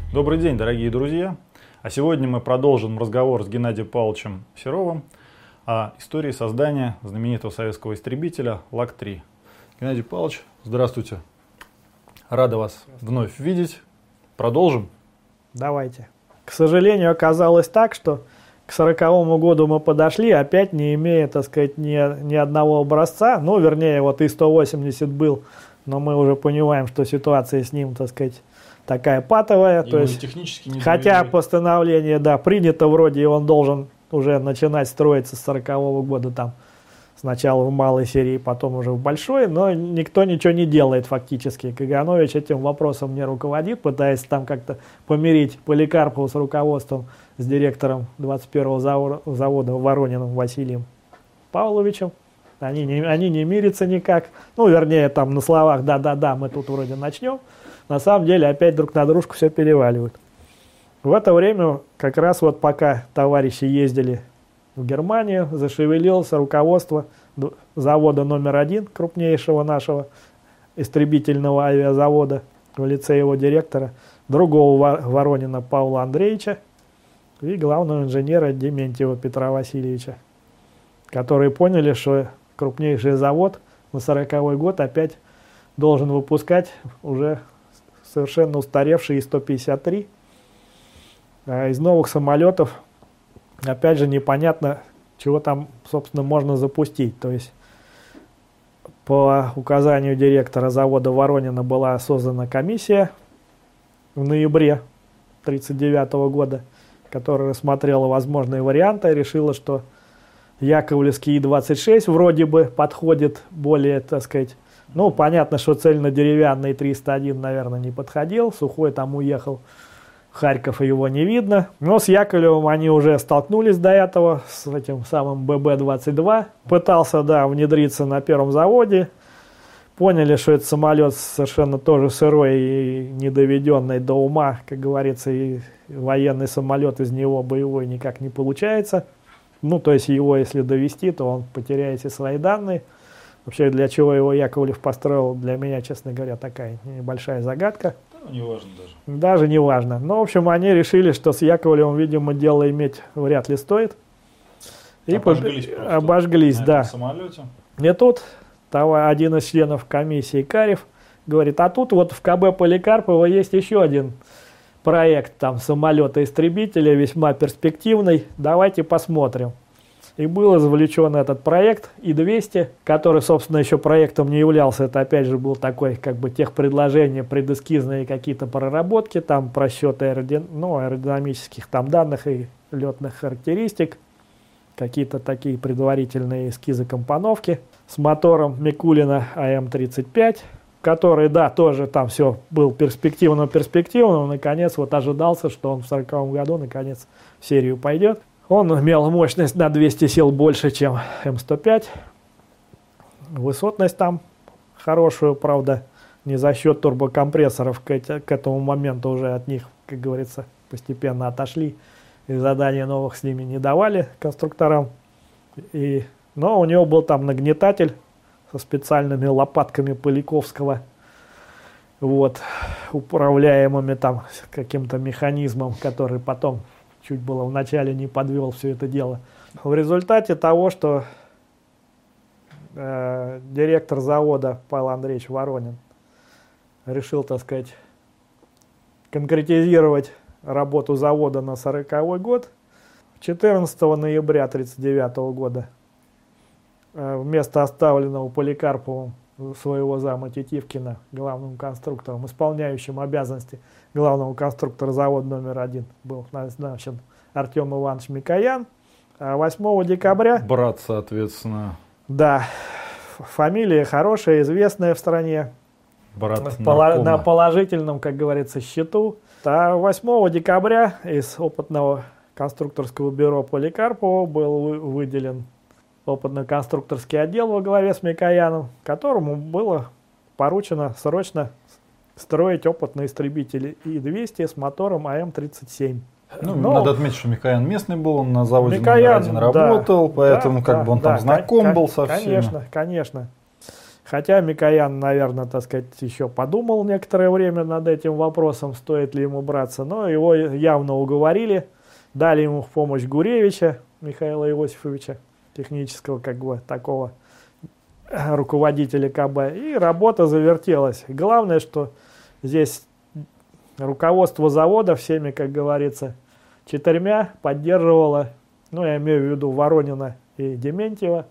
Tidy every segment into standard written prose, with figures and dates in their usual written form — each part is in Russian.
Добрый день, дорогие друзья! А сегодня мы продолжим разговор с Геннадием Павловичем Серовым о истории создания знаменитого советского истребителя ЛАГ-3. Геннадий Павлович, здравствуйте! Рада вас вновь видеть. Продолжим? Давайте. К сожалению, оказалось так, что к 40-му году мы подошли, опять не имея, так сказать, ни одного образца. Ну, вернее, вот И-180 был, но мы уже понимаем, что ситуация с ним, так сказать, такая патовая. То есть, технически не хотя довели. постановление, да, принято вроде, и он должен уже начинать строиться с 40-го года там. Сначала в малой серии, потом уже в большой, но никто ничего не делает фактически. Каганович этим вопросом не руководит, пытаясь там как-то помирить Поликарпова с руководством, с директором 21-го завода Ворониным Василием Павловичем. Они не мирятся никак. Ну, вернее, там на словах «да-да-да, мы тут вроде начнем». На самом деле опять друг на дружку все переваливают. В это время, как раз вот пока товарищи ездили в Германию, зашевелилось руководство завода номер 1, крупнейшего нашего истребительного авиазавода, в лице его директора, другого Воронина Павла Андреевича и главного инженера Дементьева Петра Васильевича, которые поняли, что крупнейший завод на 40-й год опять должен выпускать уже совершенно устаревшие И-153. А из новых самолетов опять же непонятно, чего там, собственно, можно запустить. То есть по указанию директора завода Воронина была создана комиссия в ноябре 1939 года, которая рассмотрела возможные варианты и решила, что Яковлевский И-26 вроде бы подходит более, так сказать, ну, понятно, что цельнодеревянный 301, наверное, не подходил. Сухой там уехал в Харьков, и его не видно. Но с Яковлевым они уже столкнулись до этого, с этим самым ББ-22. Пытался, да, внедриться на первом заводе. Поняли, что этот самолет совершенно тоже сырой и недоведенный до ума, как говорится, и военный самолет из него боевой никак не получается. Ну, то есть его, если довести, то он потеряет все свои данные. Вообще, для чего его Яковлев построил, для меня, честно говоря, такая небольшая загадка. Да, не важно даже. Даже не важно. Но, в общем, они решили, что с Яковлевым, видимо, дело иметь вряд ли стоит. И обожглись, да. Самолете. И тут один из членов комиссии, Карев, говорит, а тут вот в КБ Поликарпова есть еще один проект там самолета-истребителя, весьма перспективный. Давайте посмотрим. И был извлечен этот проект И-200, который, собственно, еще проектом не являлся. Это, опять же, был такой, как бы, техпредложение, предэскизные какие-то проработки, там просчеты аэродинамических там данных и летных характеристик, какие-то такие предварительные эскизы компоновки с мотором Микулина АМ-35, который, да, тоже там все был перспективно, наконец, вот ожидался, что он в 1940 году, наконец, в серию пойдет. Он имел мощность на 200 сил больше, чем М105. Высотность там хорошую, правда, не за счет турбокомпрессоров. К этому моменту уже от них, как говорится, постепенно отошли. И задания новых с ними не давали конструкторам. Но у него был там нагнетатель со специальными лопатками Поляковского. Вот, управляемыми там каким-то механизмом, который потом чуть было вначале не подвел все это дело. В результате того, что директор завода Павел Андреевич Воронин решил, так сказать, конкретизировать работу завода на 40-й год, 14 ноября 1939 года вместо оставленного Поликарповым своего зама Тетивкина главным конструктором, исполняющим обязанности главного конструктора завода номер 1 был назначен Артем Иванович Микоян. А 8 декабря... Брат, соответственно. Да, фамилия хорошая, известная в стране. Брат на положительном, как говорится, счету. А 8 декабря из опытного конструкторского бюро Поликарпова был выделен опытно-конструкторский отдел во главе с Микояном, которому было поручено срочно строить опытные истребители И-200 с мотором АМ-37. Надо отметить, что Микоян местный был, он на заводе Микоян, номер 1 работал, поэтому он там знаком был со всеми. Конечно. Хотя Микоян, наверное, так сказать, еще подумал некоторое время над этим вопросом, стоит ли ему браться, но его явно уговорили, дали ему в помощь Гуревича, Михаила Иосифовича, технического как бы такого руководителя КБ, и работа завертелась. Главное, что здесь руководство завода всеми, как говорится, 4 поддерживало, ну, я имею в виду Воронина и Дементьева,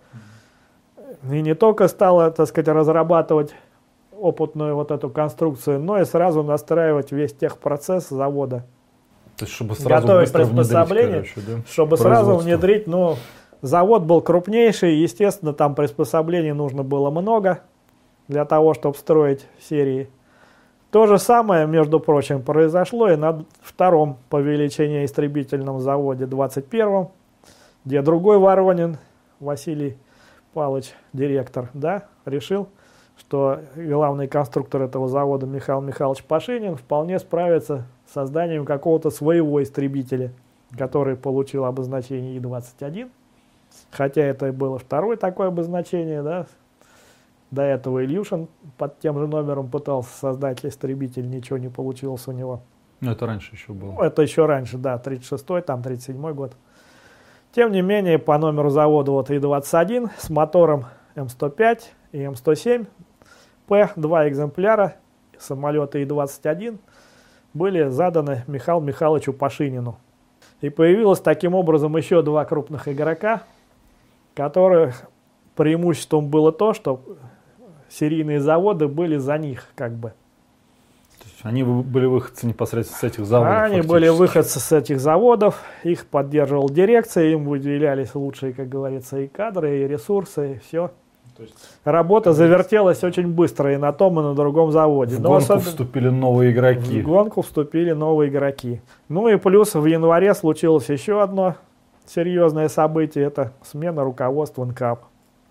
и не только стало, так сказать, разрабатывать опытную вот эту конструкцию, но и сразу настраивать весь техпроцесс завода. То есть, чтобы сразу готовить приспособление, чтобы сразу внедрить, ну, завод был крупнейший, естественно, там приспособлений нужно было много для того, чтобы строить серии. То же самое, между прочим, произошло и на втором по величине истребительном заводе, 21-м, где другой Воронин, Василий Павлович, директор, да, решил, что главный конструктор этого завода Михаил Михайлович Пашинин вполне справится с созданием какого-то своего истребителя, который получил обозначение И-21. Хотя это и было второе такое обозначение, да. До этого Ильюшин под тем же номером пытался создать истребитель, ничего не получилось у него. Ну, это раньше еще было. Ну, это еще раньше, да, 36-й, там 37-й год. Тем не менее, по номеру завода вот И-21 с мотором М105 и М107 П, 2 экземпляра самолета И-21 были заданы Михаилу Михайловичу Пашинину. И появилось таким образом еще 2 крупных игрока, которых преимуществом было то, что серийные заводы были за них как бы. Они были выходцы непосредственно с этих заводов? Они были выходцы с этих заводов, их поддерживала дирекция, им выделялись лучшие, как говорится, и кадры, и ресурсы, и все. То есть, работа завертелась очень быстро и на том, и на другом заводе. В гонку вступили новые игроки. В гонку вступили новые игроки. Ну и плюс в январе случилось еще одно серьезное событие, это смена руководства НКАП.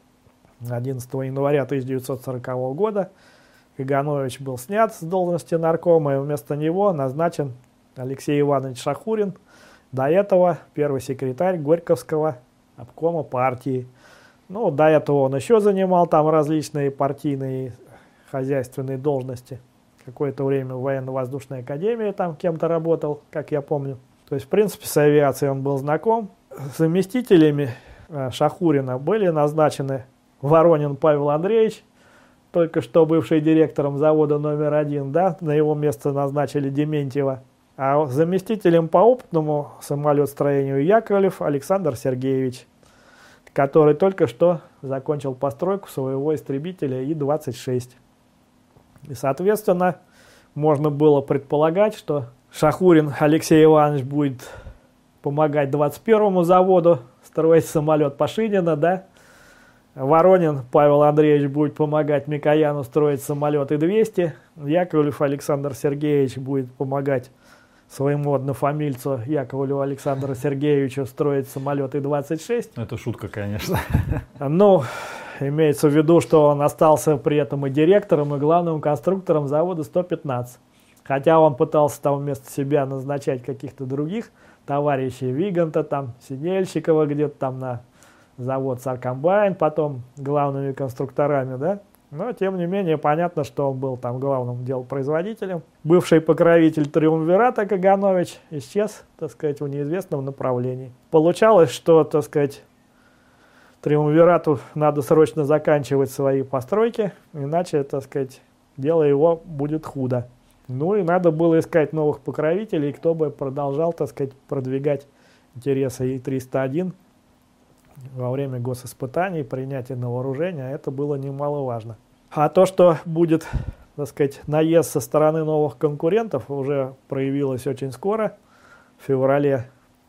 11 января 1940 года Каганович был снят с должности наркома, и вместо него назначен Алексей Иванович Шахурин, до этого первый секретарь Горьковского обкома партии. Ну, до этого он еще занимал там различные партийные хозяйственные должности. Какое-то время в военно-воздушной академии там кем-то работал, как я помню. То есть, в принципе, с авиацией он был знаком. Заместителями Шахурина были назначены Воронин Павел Андреевич, только что бывший директором завода номер 1, да, на его место назначили Дементьева. А заместителем по опытному самолетостроению Яковлев Александр Сергеевич, который только что закончил постройку своего истребителя И-26. И, соответственно, можно было предполагать, что Шахурин Алексей Иванович будет помогать 21-му заводу строить самолет Пашинина, да, Воронин Павел Андреевич будет помогать Микояну строить самолет И-200. Яковлев Александр Сергеевич будет помогать своему однофамильцу Яковлеву Александру Сергеевичу строить самолет И-26. Это шутка, конечно. Ну, имеется в виду, что он остался при этом и директором, и главным конструктором завода 115. Хотя он пытался там вместо себя назначать каких-то других товарищей, Виганта, там, Синельщикова где-то там на завод Саркомбайн, потом главными конструкторами, да. Но, тем не менее, понятно, что он был там главным делопроизводителем. Бывший покровитель Триумвирата Каганович исчез, так сказать, в неизвестном направлении. Получалось, что, так сказать, Триумвирату надо срочно заканчивать свои постройки, иначе, так сказать, дело его будет худо. Ну и надо было искать новых покровителей, кто бы продолжал, так сказать, продвигать интересы И-301 во время госиспытаний, принятия на вооружение, это было немаловажно. А то, что будет, так сказать, наезд со стороны новых конкурентов, уже проявилось очень скоро. В феврале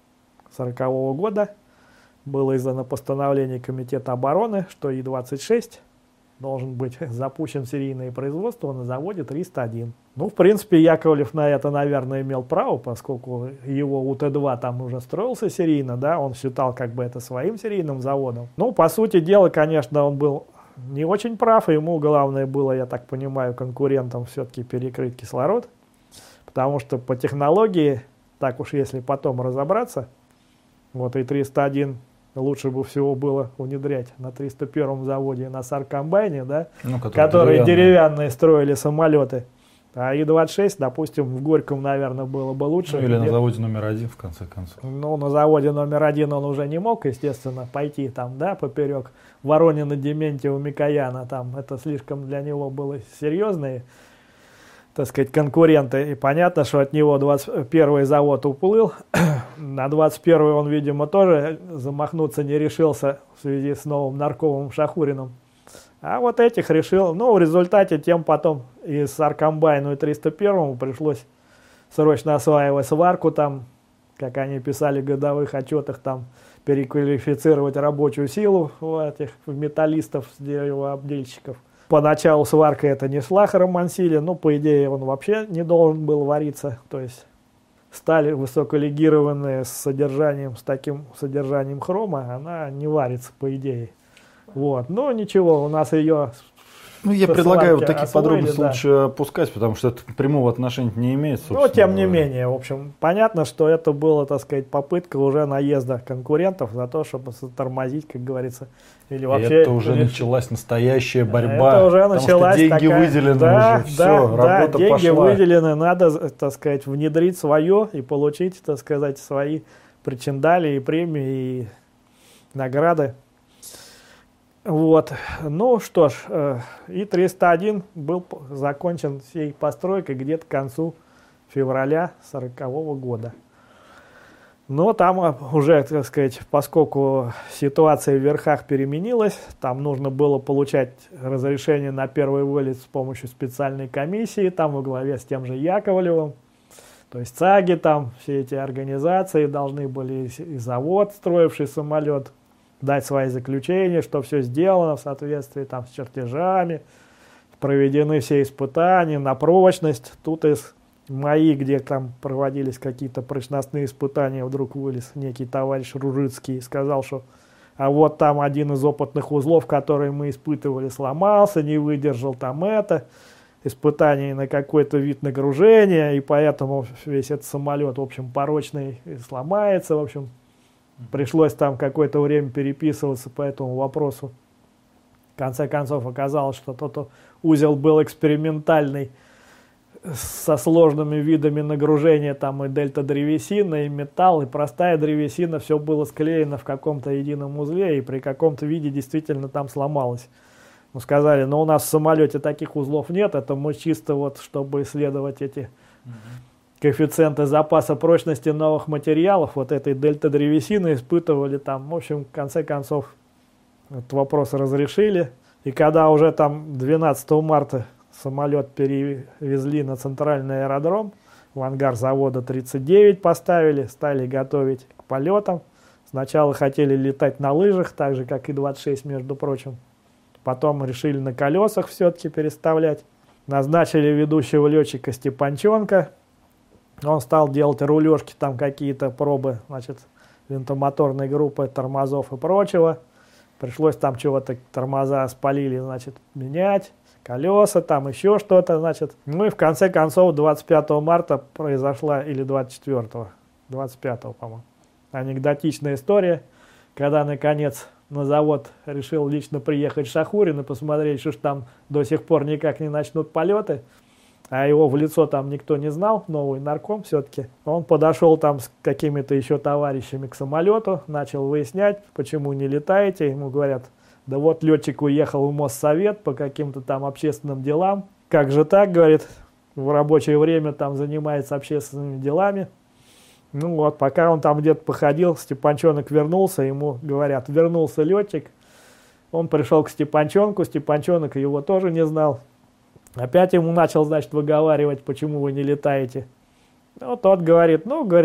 1940 года было издано постановление Комитета обороны, что И-26 должен быть запущен в серийное производство на заводе 301. Ну, в принципе, Яковлев на это, наверное, имел право, поскольку его УТ-2 там уже строился серийно, да, он считал как бы это своим серийным заводом. Ну, по сути дела, конечно, он был не очень прав, и ему главное было, я так понимаю, конкурентам все-таки перекрыть кислород, потому что по технологии, так уж если потом разобраться, вот И-301 лучше бы всего было внедрять на 301-м заводе на Саркомбайне, да, Ну, которые деревянные строили самолеты. А И-26, допустим, в Горьком, наверное, было бы лучше. Ну, или на заводе номер 1, в конце концов. Ну, на заводе номер 1 он уже не мог, естественно, пойти там, да, поперек Воронина, Дементьева, Микояна. Там это слишком для него было серьезные, так сказать, конкуренты. И понятно, что от него 21-й завод уплыл. На 21-й он, видимо, тоже замахнуться не решился в связи с новым наркомом Шахуриным. А вот этих решил. Ну, в результате тем потом и Саркомбайну, и 301-му пришлось срочно осваивать сварку там, как они писали в годовых отчетах, там, переквалифицировать рабочую силу в металлистов, деревообдельщиков. Поначалу сварка это не шла Романсиле, но по идее он вообще не должен был вариться. То есть сталь высоколегированная с таким содержанием хрома, она не варится по идее. Вот. Но ничего, у нас ее... Ну, я предлагаю вот такие подробности лучше опускать, потому что это прямого отношения не имеет. Но тем не менее, в общем, понятно, что это была, так сказать, попытка уже наезда конкурентов за то, чтобы затормозить, как говорится. Или вообще, это уже началась настоящая борьба. Это уже началась деньги такая... выделены да, уже, да, все, работа деньги пошла. выделены, надо, так сказать, внедрить свое и получить, так сказать, свои причиндали и премии, и награды. Вот, ну что ж, И-301 был закончен всей постройкой где-то к концу февраля 1940 года. Но там уже, так сказать, поскольку ситуация в верхах переменилась, там нужно было получать разрешение на первый вылет с помощью специальной комиссии, там во главе с тем же Яковлевым. То есть ЦАГи, там все эти организации должны были, и завод, строивший самолет, дать свои заключения, что все сделано в соответствии там с чертежами, проведены все испытания на прочность. Тут из МАИ, где там проводились какие-то прочностные испытания, вдруг вылез некий товарищ Ружицкий и сказал, что а вот там один из опытных узлов, который мы испытывали, сломался, не выдержал там испытаний на какой-то вид нагружения, и поэтому весь этот самолет, в общем, порочный сломается, в общем. Пришлось там какое-то время переписываться по этому вопросу. В конце концов оказалось, что тот узел был экспериментальный, со сложными видами нагружения, там и дельта-древесина, и металл, и простая древесина, все было склеено в каком-то едином узле, и при каком-то виде действительно там сломалось. Ну, сказали, но у нас в самолете таких узлов нет, это мы чисто вот, чтобы исследовать эти... коэффициенты запаса прочности новых материалов, вот этой дельта-древесины испытывали там, в общем, в конце концов, этот вопрос разрешили. И когда уже там 12 марта самолет перевезли на центральный аэродром, в ангар завода 39 поставили, стали готовить к полетам. Сначала хотели летать на лыжах, так же, как И-26, между прочим. Потом решили на колесах все-таки переставлять. Назначили ведущего летчика Степанченко. Он стал делать рулежки, там какие-то пробы, значит, винтомоторной группы, тормозов и прочего. Пришлось там чего-то, тормоза спалили, значит, менять, колеса, там еще что-то, значит. Ну и в конце концов 25 марта произошла, или 24-го, 25-го, по-моему, анекдотичная история, когда, наконец, на завод решил лично приехать Шахурин и посмотреть, что ж там до сих пор никак не начнут полеты. А его в лицо там никто не знал, новый нарком все-таки. Он подошел там с какими-то еще товарищами к самолету, начал выяснять, почему не летаете. Ему говорят, да вот летчик уехал в Моссовет по каким-то там общественным делам. Как же так, говорит, в рабочее время там занимается общественными делами. Ну вот, пока он там где-то походил, Степанчонок вернулся, ему говорят, вернулся летчик. Он пришел к Степанчонку, Степанчонок его тоже не знал. Опять ему начал, значит, выговаривать, почему вы не летаете. Ну, тот говорит,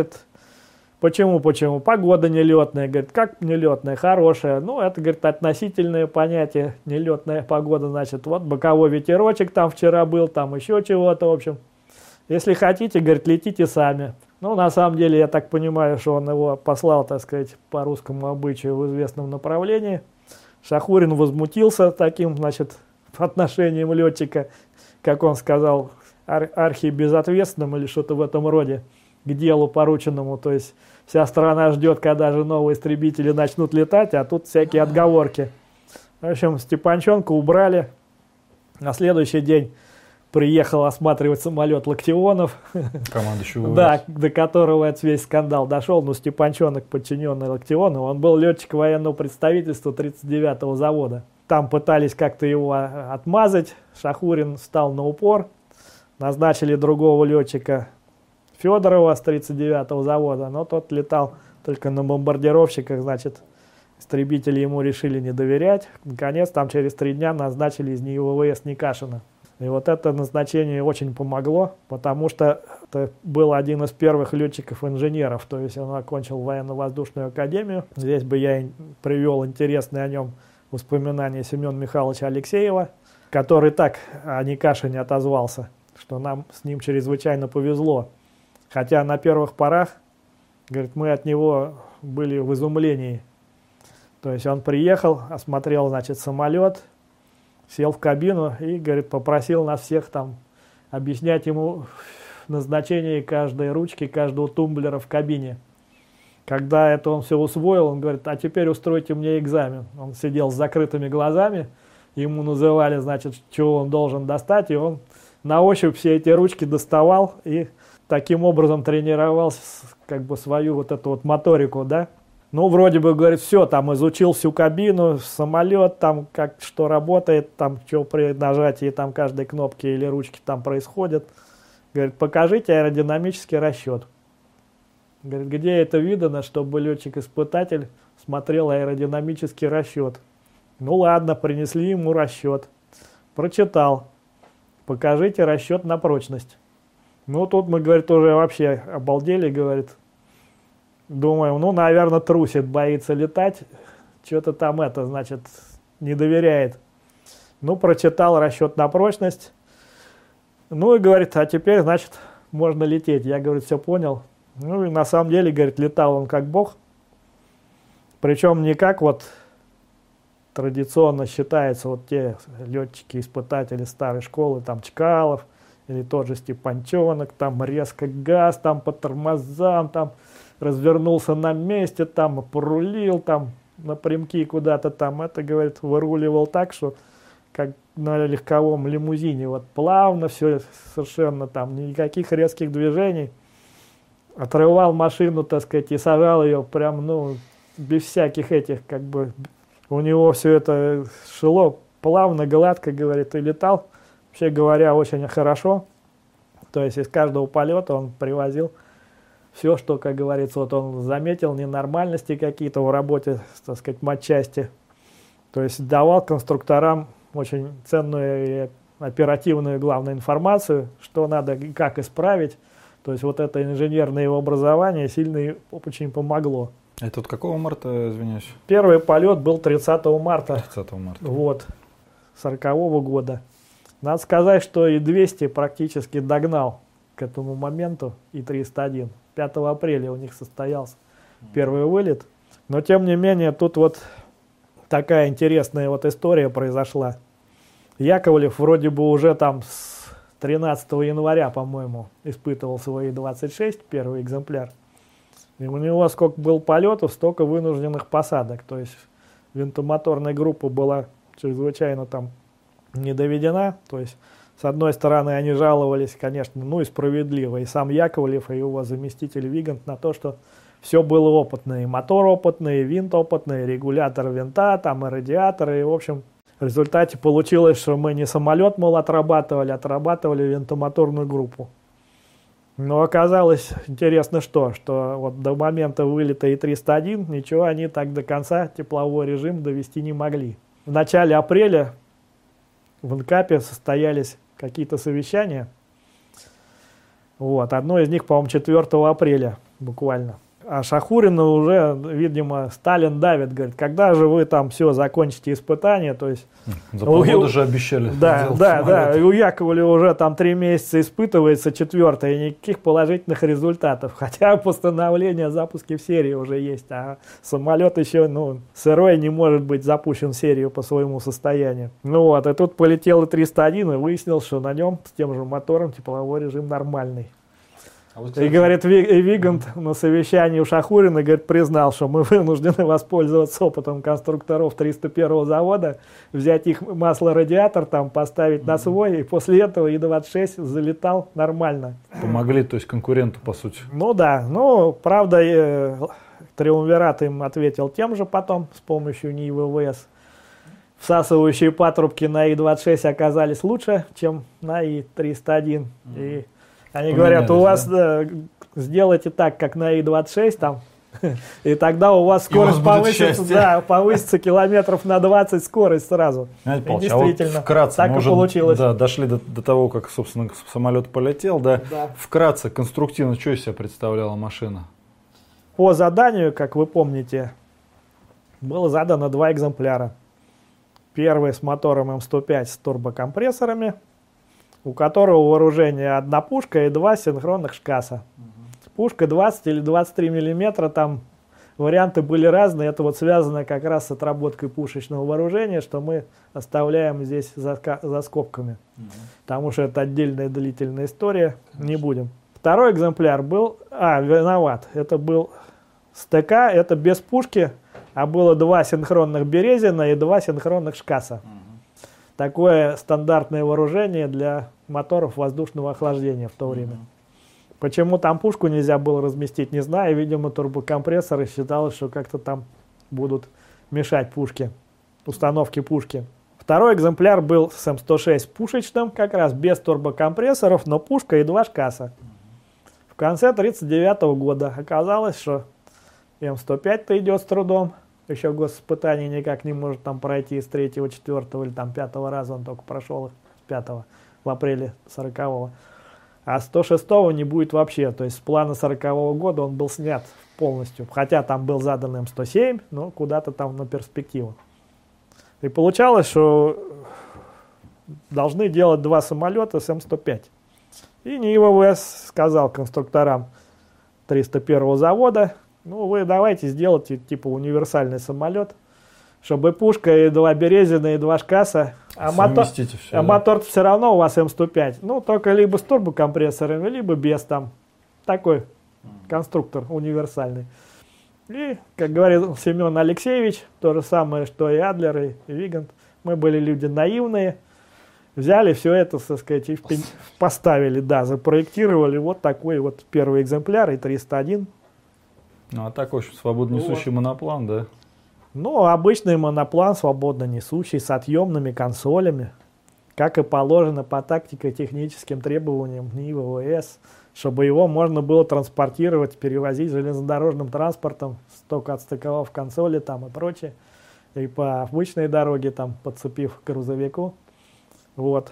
почему? Погода нелетная. Говорит, как нелетная? Хорошая. Ну, это, говорит, относительное понятие. Нелетная погода, значит, вот боковой ветерочек там вчера был, там еще чего-то, в общем. Если хотите, говорит, летите сами. Ну, на самом деле, я так понимаю, что он его послал, так сказать, по русскому обычаю в известном направлении. Шахурин возмутился таким, значит, отношением летчика, как он сказал, архибезответственным или что-то в этом роде, к делу порученному. То есть вся страна ждет, когда же новые истребители начнут летать, а тут всякие отговорки. В общем, Степанченко убрали. На следующий день приехал осматривать самолет Локтионов. Командующий да, до которого этот весь скандал дошел. Но Степанчонок, подчиненный Локтионову, он был летчик военного представительства 39-го завода. Там пытались как-то его отмазать. Шахурин встал на упор. Назначили другого летчика Федорова с 39-го завода. Но тот летал только на бомбардировщиках, значит, истребители ему решили не доверять. Наконец, там через 3 дня назначили из него ВВС Никашина. И вот это назначение очень помогло, потому что это был один из первых летчиков-инженеров. То есть он окончил военно-воздушную академию. Здесь бы я привел интересные о нем воспоминания Семена Михайловича Алексеева, который так о Никашине отозвался, что нам с ним чрезвычайно повезло. Хотя на первых порах, говорит, мы от него были в изумлении. То есть он приехал, осмотрел, значит, самолет, сел в кабину и, говорит, попросил нас всех там объяснять ему назначение каждой ручки, каждого тумблера в кабине. Когда это он все усвоил, он говорит, а теперь устройте мне экзамен. Он сидел с закрытыми глазами, ему называли, значит, чего он должен достать, и он на ощупь все эти ручки доставал и таким образом тренировал как бы свою вот эту вот моторику, да. Ну, вроде бы, говорит, все, там изучил всю кабину, самолет, там как что работает, там что при нажатии там каждой кнопки или ручки там происходит. Говорит, покажите аэродинамический расчет. Говорит, где это видано, чтобы летчик-испытатель смотрел аэродинамический расчет? Ну ладно, принесли ему расчет. Прочитал. Покажите расчет на прочность. Ну, тут мы, говорит, уже вообще обалдели, говорит. Думаем, ну, наверное, трусит, боится летать. Что-то там это, значит, не доверяет. Ну, прочитал расчет на прочность. Ну, и говорит, а теперь, значит, можно лететь. Я, говорит, все понял. Ну, и на самом деле, говорит, летал он как бог. Причем не как вот традиционно считается, вот те летчики-испытатели старой школы, там, Чкалов, или тот же Степанчонок, там, резко газ, там, по тормозам, там, развернулся на месте, там, порулил, там, напрямки куда-то там. Это, говорит, выруливал так, что как на легковом лимузине, вот плавно все совершенно, там, никаких резких движений. Отрывал машину, так сказать, и сажал ее прям, ну, без всяких этих, как бы, у него все это шло плавно, гладко, говорит, и летал, вообще говоря, очень хорошо. То есть из каждого полета он привозил все, что, как говорится, вот он заметил ненормальности какие-то в работе, так сказать, матчасти. То есть давал конструкторам очень ценную и оперативную, главную информацию, что надо и как исправить. То есть вот это инженерное его образование сильно очень помогло. Это от какого марта, извиняюсь? Первый полет был 30 марта. 30 марта. Вот, 40-го года. Надо сказать, что и 200 практически догнал к этому моменту, и 301. 5 апреля у них состоялся первый вылет. Но тем не менее, тут вот такая интересная вот история произошла. Яковлев вроде бы уже там с 13 января, по-моему, испытывал свои 26, первый экземпляр. И у него сколько было полетов, столько вынужденных посадок. То есть винтомоторная группа была чрезвычайно там не доведена. То есть с одной стороны они жаловались, конечно, ну и справедливо, и сам Яковлев, и его заместитель Вигант на то, что все было опытное. И мотор опытный, и винт опытный, и регулятор винта, там и радиаторы. И в общем в результате получилось, что мы не самолет, мол, отрабатывали винтомоторную группу. Но оказалось интересно что вот до момента вылета И-301 ничего они так до конца тепловой режим довести не могли. В начале апреля в НКАПе состоялись какие-то совещания. Вот, одно из них, по-моему, 4 апреля буквально. А Шахурина уже, видимо, Сталин давит, говорит, когда же вы там все закончите испытания, то есть... За полгода же обещали. Да, и у Яковлева уже там 3 месяца испытывается 4-е, и никаких положительных результатов. Хотя постановление о запуске в серию уже есть, а самолет еще, ну, сырой, не может быть запущен в серию по своему состоянию. Ну вот, и тут полетел И-301 и выяснил, что на нем с тем же мотором тепловой режим нормальный. И говорит, Вигант на совещании у Шахурина, говорит, признал, что мы вынуждены воспользоваться опытом конструкторов 301 завода, взять их масло-радиатор, там поставить на свой, и после этого И-26 залетал нормально. Помогли, то есть конкуренту, по сути. Ну да, ну, правда, Триумвират им ответил тем же потом, с помощью НИИ ВВС. Всасывающие патрубки на И-26 оказались лучше, чем на И-301. И они говорят, у вас сделайте так, как на И-26, там, и тогда у вас скорость повысится, да, повысится километров на 20 скорость сразу. Знаете, и действительно, вкратце, так и получилось. Да, дошли до того, как, собственно, самолет полетел. Да. Вкратце, конструктивно, что из себя представляла машина? По заданию, как вы помните, было задано 2 экземпляра. Первый с мотором М105 с турбокомпрессорами, у которого вооружение 1 пушка и 2 синхронных ШКАСа. Пушка 20 или 23 миллиметра, там варианты были разные. Это вот связано как раз с отработкой пушечного вооружения, что мы оставляем здесь за скобками. Потому что это отдельная длительная история, не будем. Второй экземпляр был, виноват, это был с ТК, это без пушки, а было 2 синхронных Березина и 2 синхронных ШКАСа. Такое стандартное вооружение для моторов воздушного охлаждения в то время. Почему там пушку нельзя было разместить, не знаю. Видимо, турбокомпрессоры считалось, что как-то там будут мешать пушке, установке пушки. Второй экземпляр был с М106 пушечным, как раз без турбокомпрессоров, но пушка и 2 ШКАСа. В конце 1939 года оказалось, что М105-то идет с трудом. Еще госиспытание никак не может там пройти с 3-го, 4-го или там 5-го раза, он только прошел их с 5-го, в апреле 40-го. А 106-го не будет вообще, то есть с плана 40-го года он был снят полностью, хотя там был задан М107, но куда-то там на перспективу. И получалось, что должны делать 2 самолета с М105. И НИИ ВВС сказал конструкторам 301-го завода, ну, вы давайте сделайте типа универсальный самолет, чтобы пушка и 2 Березина, и 2 ШКАСа, а мотор все равно у вас М105. Ну, только либо с турбокомпрессорами, либо без там. Такой конструктор универсальный. И, как говорил Семен Алексеевич, то же самое, что и Адлер, и Вигант. Мы были люди наивные. Взяли все это, так сказать, и поставили, да, запроектировали вот такой вот первый экземпляр, и 301. Ну, а так, в общем, свободно несущий моноплан, да? Ну, обычный моноплан, свободно несущий, с отъемными консолями, как и положено по тактико-техническим требованиям НИИ ВВС, чтобы его можно было транспортировать, перевозить железнодорожным транспортом, только отстыковав консоли там и прочее, и по обычной дороге, там, подцепив к грузовику. Вот.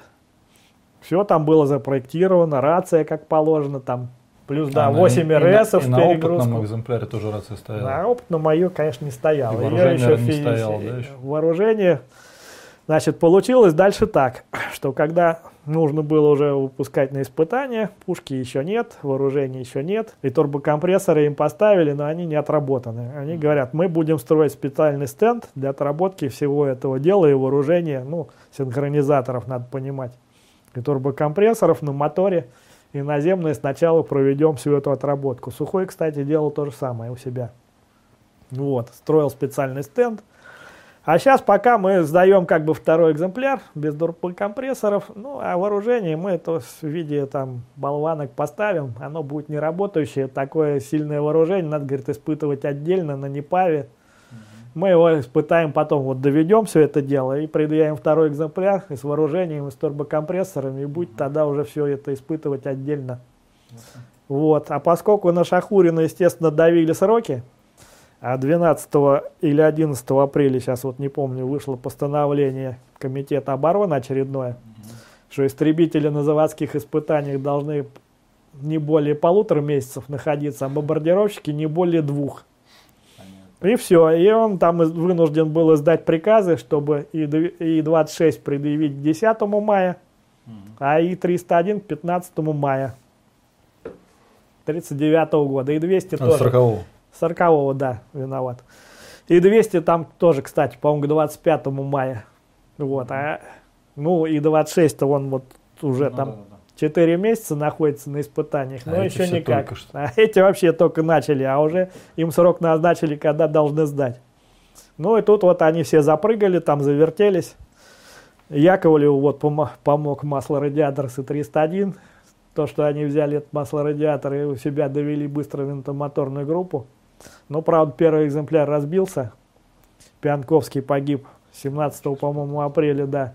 Все там было запроектировано, рация, как положено, там, плюс, да, 8 РСов в перегрузку. На опытном экземпляре тоже рация стояла? На опытном мою, конечно, не стояла. И вооружение не стояло, да, еще? Вооружение, значит, получилось дальше так, что когда нужно было уже выпускать на испытания, пушки еще нет, вооружения еще нет, и турбокомпрессоры им поставили, но они не отработаны. Они говорят, мы будем строить специальный стенд для отработки всего этого дела и вооружения, ну, синхронизаторов, надо понимать, и турбокомпрессоров на моторе. И наземные сначала проведем всю эту отработку. Сухой, кстати, делал то же самое у себя. Вот, строил специальный стенд. А сейчас пока мы сдаем как бы второй экземпляр, без турбокомпрессоров. Ну, а вооружение мы это в виде там болванок поставим. Оно будет не работающее. Такое сильное вооружение надо, говорит, испытывать отдельно на НИПАВе. Мы его испытаем потом, вот доведем все это дело и предъявим второй экземпляр и с вооружением, и с турбокомпрессорами, и будет тогда уже все это испытывать отдельно. Вот. А поскольку на Шахурина, естественно, давили сроки, а 12 или 11 апреля, сейчас вот не помню, вышло постановление Комитета обороны очередное, что истребители на заводских испытаниях должны не более 1,5 месяцев находиться, а бомбардировщики не более 2. И все, и он там вынужден был издать приказы, чтобы И-26 предъявить к 10 мая, а И-301 к 15 мая 1939 года. И-200 тоже. 40-го. 40-го, да, виноват. И-200 там тоже, кстати, по-моему, к 25 мая. Вот, ну, И-26 он вот уже там 4 месяца находятся на испытаниях, но еще никак. Что. А эти вообще только начали, а уже им срок назначили, когда должны сдать. Ну и тут вот они все запрыгали, там завертелись. Яковлеву вот помог маслорадиатор С-301. То, что они взяли этот маслорадиатор и у себя довели быстро винтомоторную группу. Но, правда, первый экземпляр разбился. Пьянковский погиб 17, по-моему, апреля, да.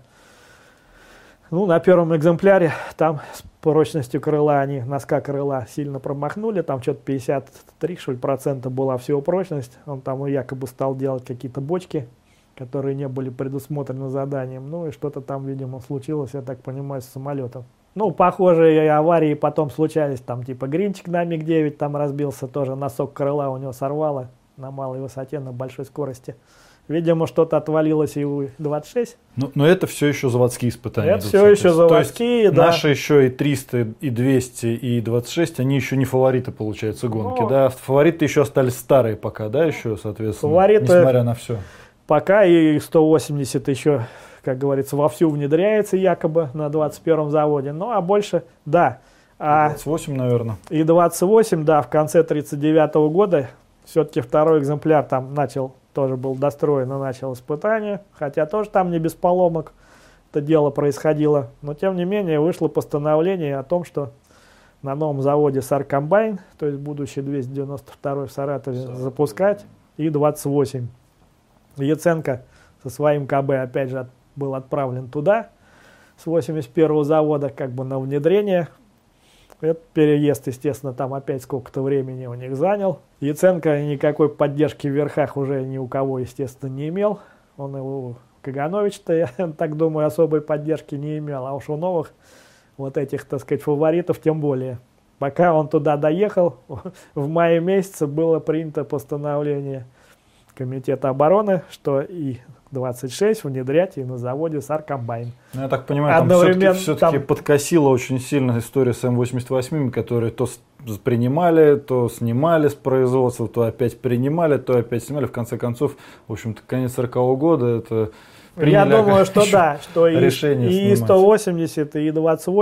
Ну, на первом экземпляре там с прочностью крыла, они носка крыла сильно промахнули. Там что-то 53, что ли, процента была всего прочность. Он там якобы стал делать какие-то бочки, которые не были предусмотрены заданием. Ну, и что-то там, видимо, случилось, я так понимаю, с самолетом. Ну, похожие аварии потом случались. Там типа Гринчик на МиГ-9 там разбился, тоже носок крыла у него сорвало на малой высоте, на большой скорости. Видимо, что-то отвалилось и у 26. Но это все еще заводские испытания. Это все еще заводские, то есть, да. Наши еще и 300, и 200, и 26, они еще не фавориты, получается, гонки. Но... да? Фавориты еще остались старые пока, да, еще, соответственно, фавориты, несмотря на все. Пока и 180 еще, как говорится, вовсю внедряется якобы на 21-м заводе. Ну, а больше, да. 28, наверное. И 28, да, в конце 1939 года все-таки второй экземпляр там тоже был достроен и начал испытания, хотя тоже там не без поломок это дело происходило. Но тем не менее вышло постановление о том, что на новом заводе Саркомбайн, то есть будущий 292 в Саратове, запускать И-28. Яценко со своим КБ опять же был отправлен туда с 81-го завода как бы на внедрение. Этот переезд, естественно, там опять сколько-то времени у них занял. Яценко никакой поддержки в верхах уже ни у кого, естественно, не имел. Он его, Каганович-то, я так думаю, особой поддержки не имел. А уж у новых вот этих, так сказать, фаворитов тем более. Пока он туда доехал, в мае месяце было принято постановление Комитета обороны, что И-26 внедрять и на заводе Саркомбайн. Ну, я так понимаю, там все-таки подкосила очень сильно история с М88, которые то принимали, то снимали с производства, то опять принимали, то опять снимали. В конце концов, в общем-то, конец 40-го года это приняли. Я думаю, что да, что и И-180, и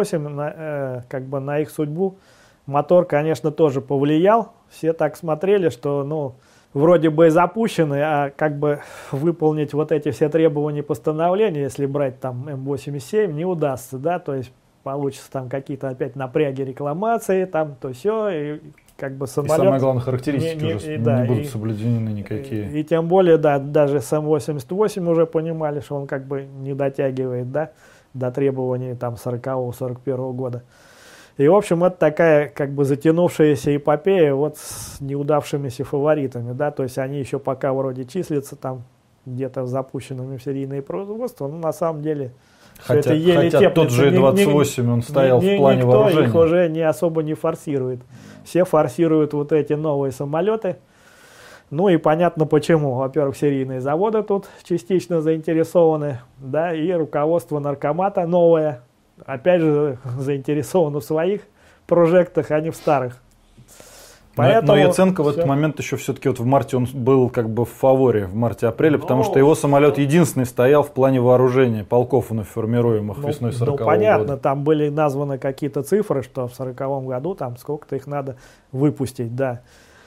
И-28 как бы на их судьбу мотор, конечно, тоже повлиял. Все так смотрели, что, ну, вроде бы запущены, а как бы выполнить вот эти все требования постановления, если брать там М87, не удастся, да, то есть получится там какие-то опять напряги рекламации, там то все, и как бы самолет... И самое главное, характеристики уже не будут соблюдены никакие. И тем более, да, даже с М88 уже понимали, что он как бы не дотягивает, да, до требований там 40-41 года. И, в общем, это такая, как бы, затянувшаяся эпопея вот с неудавшимися фаворитами, да, то есть они еще пока вроде числятся там где-то запущенными в серийное производство, но на самом деле хотя, это еле теплится. Тот же И-28, он стоял в плане вооружения. Никто их уже не особо не форсирует. Все форсируют вот эти новые самолеты. Ну и понятно почему. Во-первых, серийные заводы тут частично заинтересованы, да, и руководство наркомата новое, опять же, заинтересован в своих прожектах, а не в старых. Поэтому но Яценко в этот момент еще все-таки вот в марте он был как бы в фаворе, в марте-апреле, потому что его самолет единственный стоял в плане вооружения полков вновь формируемых весной 40-го года. Ну понятно, там были названы какие-то цифры, что в 40-м году там сколько-то их надо выпустить, да.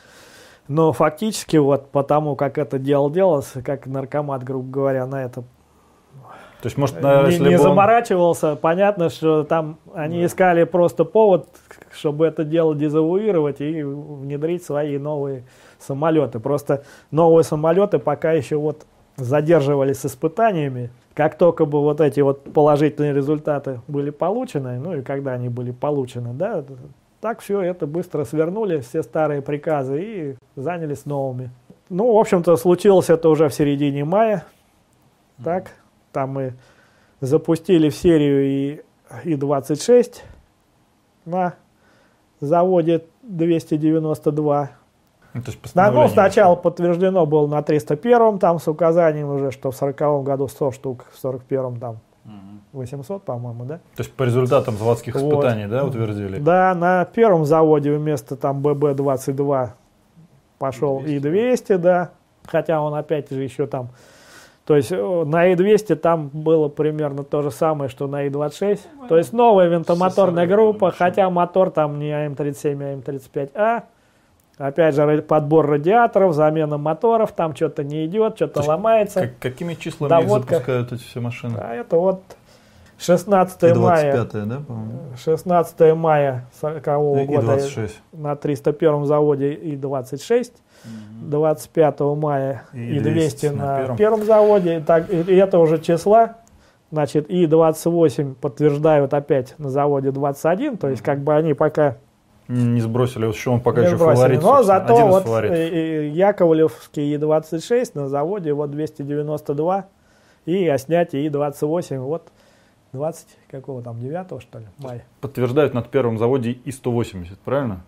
Но фактически вот потому, как это дело делалось, как наркомат, грубо говоря, на это то есть, может, если не заморачивался, понятно, что там они искали просто повод, чтобы это дело дезавуировать и внедрить свои новые самолеты. Просто новые самолеты пока еще вот задерживались с испытаниями. Как только бы вот эти вот положительные результаты были получены, ну и когда они были получены, да, так все это быстро свернули, все старые приказы и занялись новыми. Ну, в общем-то, случилось это уже в середине мая, так. Там мы запустили в серию И-26 на заводе 292. Ну, сначала подтверждено было на 301-м, там с указанием уже, что в 40-м году 100 штук, в 41-м там 800, по-моему, да? То есть по результатам заводских испытаний, да, утвердили? Да, на первом заводе вместо там ББ-22 пошел И-200, да, хотя он опять же еще там То есть на И-200 там было примерно то же самое, что на И-26. То есть новая винтомоторная группа, хотя мотор там не АМ-37, а М-35А. Опять же, подбор радиаторов, замена моторов, там что-то не идет, что-то ломается. Какими числами доводка. их запускают эти все машины? А это вот 16 мая. 25-е, да, по-моему? 16 мая 40-го года И-26. на 301 заводе И-26. 25 мая И-200 на первом заводе. И это уже числа. Значит, И-28 подтверждают опять на заводе 21. То есть, как бы они пока не сбросили, вот еще он пока не еще сбросили. фаворит. Но зато вот фаворитов. Яковлевский И-26 на заводе вот 292. И о снятии И-28 вот 20, какого там, 9 что ли, мая. Подтверждают на первом заводе И-180, правильно?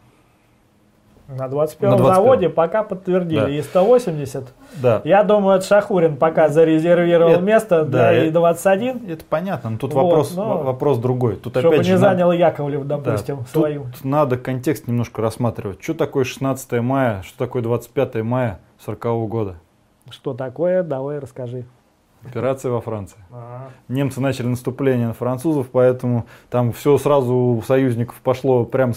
На 21-м заводе пока подтвердили, да. И-180. Да. Я думаю, это Шахурин пока зарезервировал место для И-21. Это понятно, но тут вот, вопрос другой. Тут чтобы опять не занял Яковлев, допустим, да, свою. Тут надо контекст немножко рассматривать. Что такое 16 мая, что такое 25 мая 40-го года? Что такое? Давай расскажи. Операция во Франции. Немцы начали наступление на французов, поэтому там все сразу у союзников пошло, прям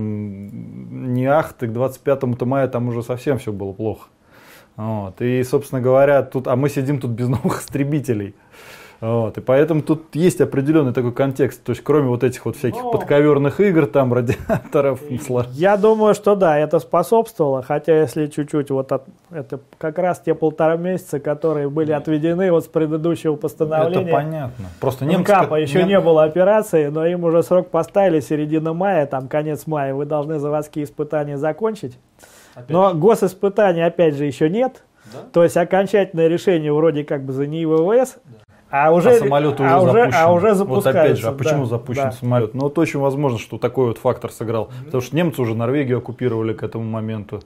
скажем, не ах, так к 25 мая там уже совсем все было плохо. Вот. И, собственно говоря, тут, а мы сидим тут без новых истребителей. Вот. И поэтому тут есть определенный такой контекст. То есть, кроме вот этих вот всяких подковерных игр, там, радиаторов. Я думаю, что да, это способствовало. Хотя, если чуть-чуть, вот это как раз те 1,5 месяца, которые были отведены вот с предыдущего постановления. Это понятно. Просто немцы... НКАПа еще не было операции, но им уже срок поставили, середина мая, там конец мая. Вы должны заводские испытания закончить. Опять? Но госиспытаний, опять же, еще нет. Да? То есть, окончательное решение вроде как бы за НИИ ВВС. А самолет уже запущен. Уже запускается. Вот опять же, почему запущен самолет? Ну, вот очень возможно, что такой вот фактор сыграл. Потому что немцы уже Норвегию оккупировали к этому моменту.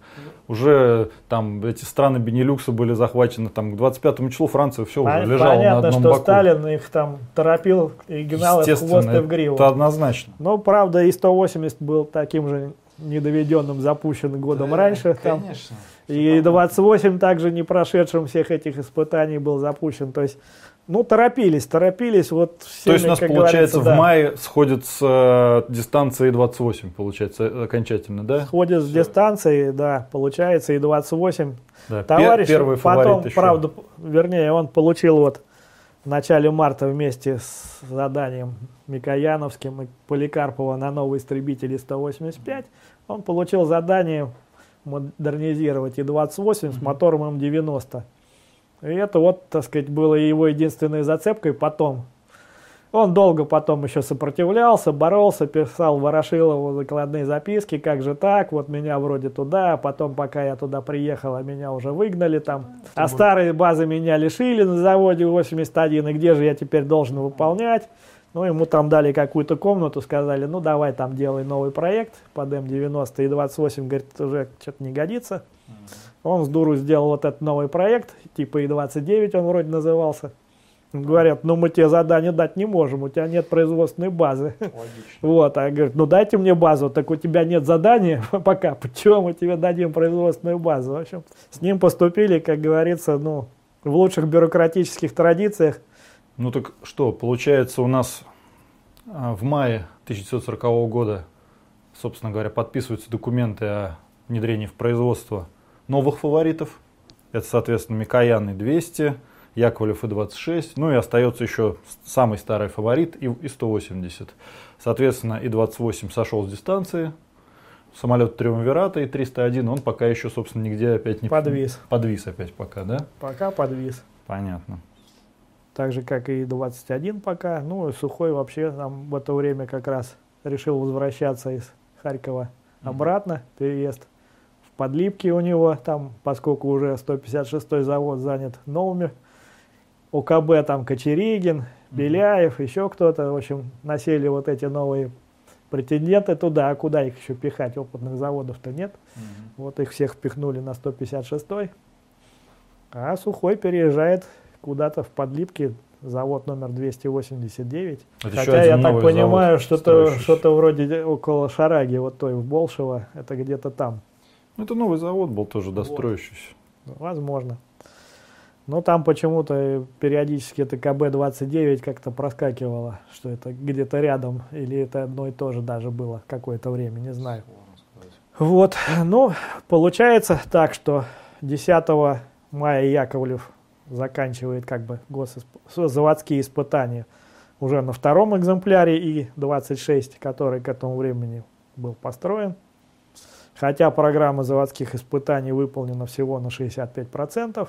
Уже там эти страны Бенилюкса были захвачены. Там к 25 числу Франция все уже лежала на одном боку. Понятно, что Сталин их там торопил и гнал их в хвост и в гриву. Это однозначно. Но, правда, И-180 был таким же недоведенным, запущенным годом раньше. Конечно. И 28 также не прошедшим всех этих испытаний был запущен. То есть, ну, торопились. Вот всеми, то есть у нас, получается, в мае сходит с дистанции 28, получается, окончательно, да? Сходит с дистанции, да, получается, и 28. Да, товарищ первый потом, еще. правда, вернее, он получил вот в начале марта вместе с заданием Микояновским и Поликарпова на новый истребитель И-185, он получил задание модернизировать И-28 с мотором М-90. И это вот, так сказать, было его единственной зацепкой потом. Он долго потом еще сопротивлялся, боролся, писал Ворошилову закладные записки, как же так, вот меня вроде туда, а потом, пока я туда приехал, меня уже выгнали там. А старые базы меня лишили на заводе 81, и где же я теперь должен выполнять? Ну, ему там дали какую-то комнату, сказали, ну, давай там делай новый проект под М-90, и 28, говорит, уже что-то не годится. Он с дуру сделал вот этот новый проект, типа И-29 он вроде назывался. Говорят, ну мы тебе задание дать не можем, у тебя нет производственной базы. Вот, а говорит, ну дайте мне базу, так у тебя нет задания пока, почему мы тебе дадим производственную базу? В общем, с ним поступили, как говорится, ну, в лучших бюрократических традициях. Ну так что, получается у нас в мае 1940 года, собственно говоря, подписываются документы о внедрении в производство новых фаворитов. Это, соответственно, Микоян И-200, Яковлев И-26, ну и остается еще самый старый фаворит И-180. Соответственно, И-28 сошел с дистанции, самолет Триумвирата И-301, он пока еще, собственно, нигде опять не подвис. Подвис опять пока, да? Пока подвис. Понятно. Так же, как и И-21 пока. Ну и Сухой вообще там в это время как раз решил возвращаться из Харькова обратно, переезд. Подлипки у него там, поскольку уже 156-й завод занят новыми, ОКБ там Кочеригин, Беляев, еще кто-то, в общем, насели вот эти новые претенденты туда, а куда их еще пихать, опытных заводов-то нет. Вот их всех впихнули на 156-й, а Сухой переезжает куда-то в Подлипки, завод номер 289. Это хотя я так понимаю, что-то вроде около Шараги, вот той в Болшево, это где-то там. Это новый завод был тоже достроящийся. Вот. Возможно. Но там почему-то периодически это КБ-29 как-то проскакивало, что это где-то рядом, или это одно и то же даже было какое-то время, не знаю. Вот, ну, получается так, что 10 мая Яковлев заканчивает как бы заводские испытания уже на втором экземпляре И-26, который к этому времени был построен. Хотя программа заводских испытаний выполнена всего на 65%.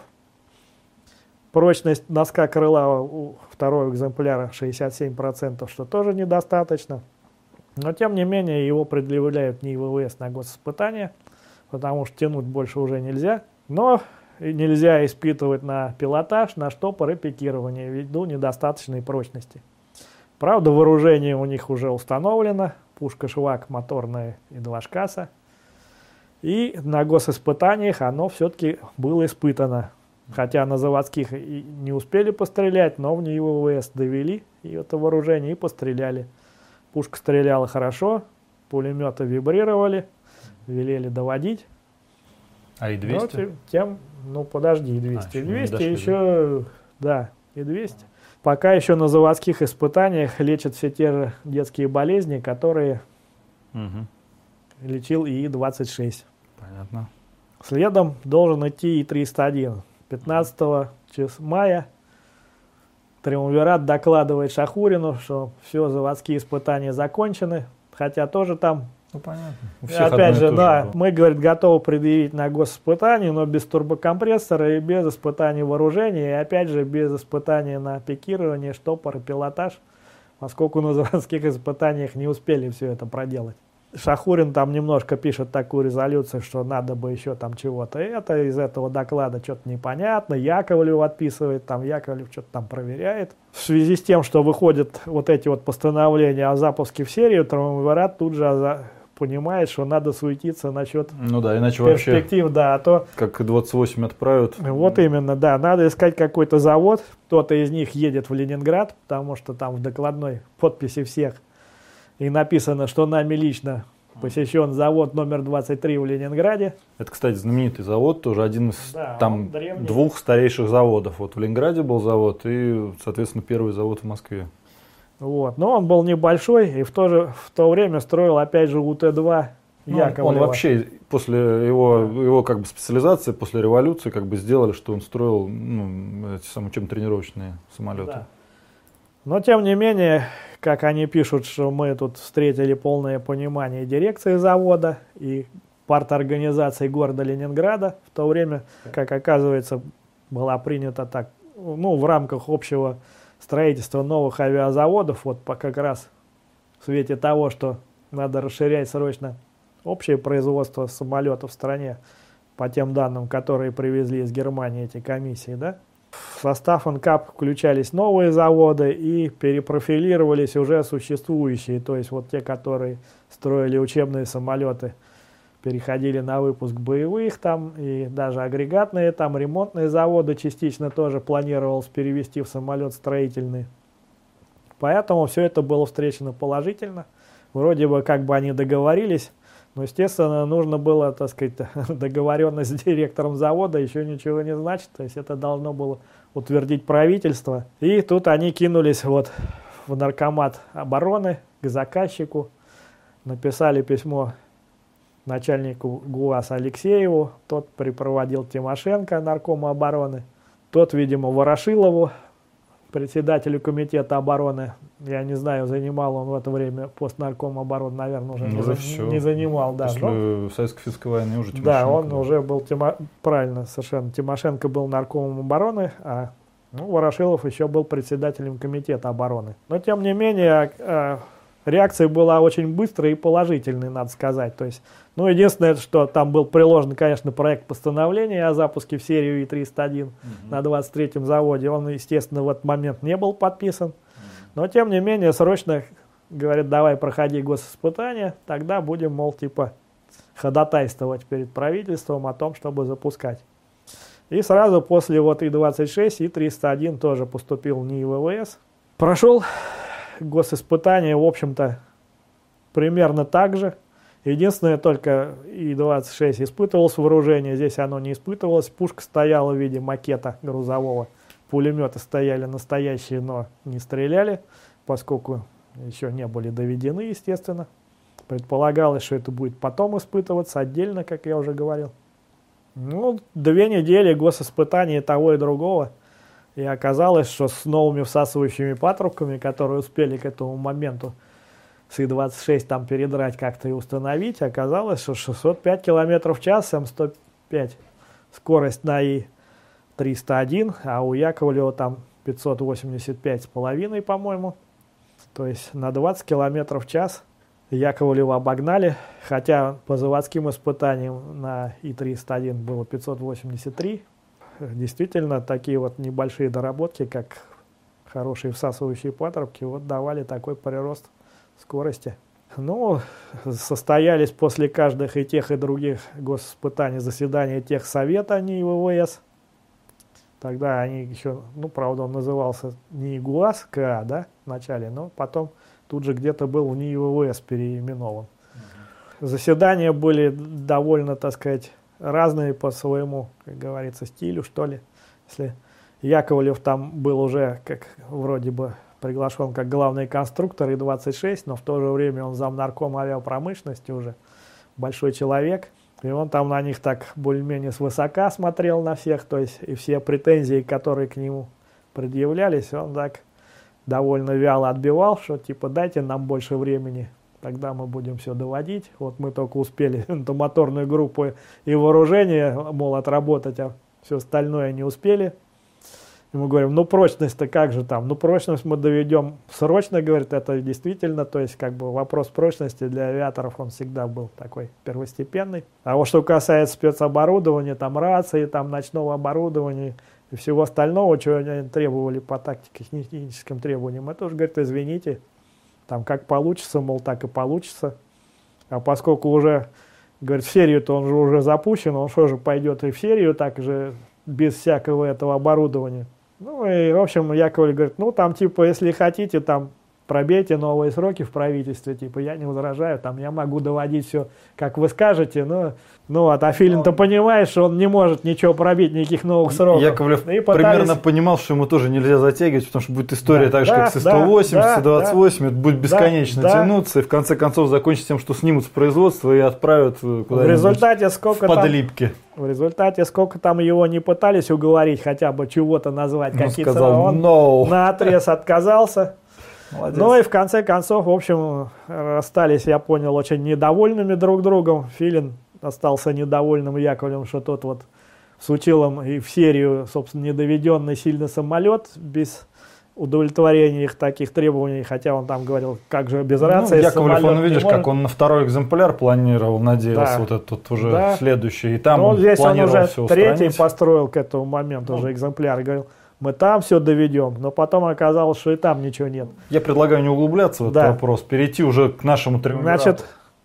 Прочность носка крыла у второго экземпляра 67%, что тоже недостаточно. Но тем не менее его предъявляют НИИ ВВС на госиспытания, потому что тянуть больше уже нельзя. Но нельзя испытывать на пилотаж, на штопор и пикирование ввиду недостаточной прочности. Правда, вооружение у них уже установлено. Пушка «Швак» моторная и 2 шкаса. И на госиспытаниях оно все-таки было испытано. Хотя на заводских и не успели пострелять, но в НИИ ВВС довели и это вооружение и постреляли. Пушка стреляла хорошо, пулеметы вибрировали, велели доводить. А И-200? Ну подожди, И-200. И-200 еще, да, И-200. Пока еще на заводских испытаниях лечат все те же детские болезни, которые лечил И-26. Понятно. Следом должен идти И-301. 15 мая Триумвират докладывает Шахурину, что все, заводские испытания закончены, хотя тоже там, ну, понятно. Опять же, да, мы, говорит, готовы предъявить на госиспытание, но без турбокомпрессора и без испытаний вооружения, и опять же без испытаний на пикирование, штопор и пилотаж, поскольку на заводских испытаниях не успели все это проделать. Шахурин там немножко пишет такую резолюцию, что надо бы еще там чего-то это, из этого доклада что-то непонятно, Яковлев отписывает, там Яковлев что-то там проверяет. В связи с тем, что выходят вот эти вот постановления о запуске в серию, Триумвират тут же понимает, что надо суетиться насчет иначе перспектив, вообще, да, а то... Как 28 отправят. Вот именно, да, надо искать какой-то завод, кто-то из них едет в Ленинград, потому что там в докладной подписи всех и написано, что нами лично посещен завод номер 23 в Ленинграде. Это, кстати, знаменитый завод, тоже один из там древний. 2 старейших заводов. Вот в Ленинграде был завод и, соответственно, первый завод в Москве. Вот. Но он был небольшой и в то время строил, опять же, УТ-2 Яковлева. Он вообще, после его как бы специализации, после революции, как бы сделали, что он строил эти самые учебно-тренировочные самолеты. Да. Но, тем не менее, как они пишут, что мы тут встретили полное понимание дирекции завода и парторганизации города Ленинграда. В то время, как оказывается, была принята так, в рамках общего строительства новых авиазаводов, вот как раз в свете того, что надо расширять срочно общее производство самолетов в стране, по тем данным, которые привезли из Германии эти комиссии, да? В состав НКАП включались новые заводы и перепрофилировались уже существующие, то есть вот те, которые строили учебные самолеты, переходили на выпуск боевых там, и даже агрегатные там, ремонтные заводы частично тоже планировалось перевести в самолет строительный. Поэтому все это было встречено положительно. Вроде бы как бы они договорились, но, естественно, нужно было, так сказать, договоренность с директором завода еще ничего не значит. То есть это должно было утвердить правительство. И тут они кинулись вот в Наркомат обороны к заказчику, написали письмо начальнику ГУАС Алексееву, тот припроводил Тимошенко, наркома обороны, тот, видимо, Ворошилову, председателю комитета обороны, я не знаю, занимал он в это время пост наркома обороны, наверное, уже не занимал. Да, после советско-финской войны уже Тимошенко. Да, он уже был, правильно, совершенно, Тимошенко был наркомом обороны, а Ворошилов еще был председателем комитета обороны. Но, тем не менее, реакция была очень быстрой и положительной, надо сказать. То есть, единственное, что там был приложен, конечно, проект постановления о запуске в серию И-301 на 23-м заводе. Он, естественно, в этот момент не был подписан. Но, тем не менее, срочно, говорят, давай проходи госиспытания, тогда будем, мол, типа, ходатайствовать перед правительством о том, чтобы запускать. И сразу после И-26, И-301 тоже поступил в НИИ ВВС. Прошел госиспытание, в общем-то, примерно так же. Единственное, только И-26 испытывалось вооружение, здесь оно не испытывалось. Пушка стояла в виде макета грузового. Пулеметы стояли настоящие, но не стреляли, поскольку еще не были доведены, естественно. Предполагалось, что это будет потом испытываться отдельно, как я уже говорил. Ну, 2 недели госиспытаний того и другого. И оказалось, что с новыми всасывающими патрубками, которые успели к этому моменту с И-26 там передрать как-то и установить, оказалось, что 605 км в час, М105 скорость на И-301, а у Яковлева там 585,5, по-моему. То есть на 20 км в час Яковлева обогнали, хотя по заводским испытаниям на И-301 было 583. Действительно, такие вот небольшие доработки, как хорошие всасывающие патрубки, вот давали такой прирост скорости. Ну, состоялись после каждых и тех, и других госиспытаний заседания техсовета НИИ ВВС. Тогда они еще, ну, правда, он назывался НИИ ГУАЗ, КА, да, вначале, но потом тут же где-то был в НИИ ВВС переименован. Заседания были довольно, так сказать, разные по своему, как говорится, стилю, что ли. Если Яковлев там был уже, как вроде бы, приглашен как главный конструктор И-26, но в то же время он замнарком авиапромышленности уже, большой человек. И он там на них так более-менее свысока смотрел на всех, то есть и все претензии, которые к нему предъявлялись, он так довольно вяло отбивал, что типа дайте нам больше времени, тогда мы будем все доводить. Вот мы только успели эту моторную группу и вооружение, мол, отработать, а все остальное не успели. И мы говорим, ну прочность-то как же там? Ну прочность мы доведем срочно, говорит, это действительно, то есть как бы вопрос прочности для авиаторов он всегда был такой первостепенный. А вот что касается спецоборудования, там рации, там ночного оборудования и всего остального, чего они требовали по тактико-техническим требованиям, это уж, говорит, извините, там как получится, мол, так и получится. А поскольку уже, говорит, в серию-то он же уже запущен, он что же пойдет и в серию так же без всякого этого оборудования. Ну и, в общем, Яковлев говорит, ну там типа, если хотите, там пробейте новые сроки в правительстве, типа я не возражаю, там я могу доводить все, как вы скажете, но ну вот, а Филин-то понимает, что он не может ничего пробить, никаких новых сроков. Яковлев примерно понимал, что ему тоже нельзя затягивать, потому что будет история так же, как с С-180, С-28, это будет бесконечно тянуться, и в конце концов закончится тем, что снимут с производства и отправят куда-нибудь в подлипки. В результате, сколько там его не пытались уговорить, хотя бы чего-то назвать, какие-то, сказал, он no. наотрез отказался. Молодец. Ну и в конце концов, в общем, расстались, я понял, очень недовольными друг другом. Филин остался недовольным Яковлевым, что тот вот сучил им и в серию, собственно, недоведенный сильно самолет без удовлетворения их таких требований, хотя он там говорил, как же без рации. Ну, Яковлев, он видишь, как он на второй экземпляр планировал, надеялся, вот этот уже следующий, и там он здесь планировал он уже все третий устранить. построил к этому моменту уже экземпляр, и говорил, мы там все доведем, но потом оказалось, что и там ничего нет. Я предлагаю не углубляться в этот вопрос, перейти уже к нашему триумвирату. Значит,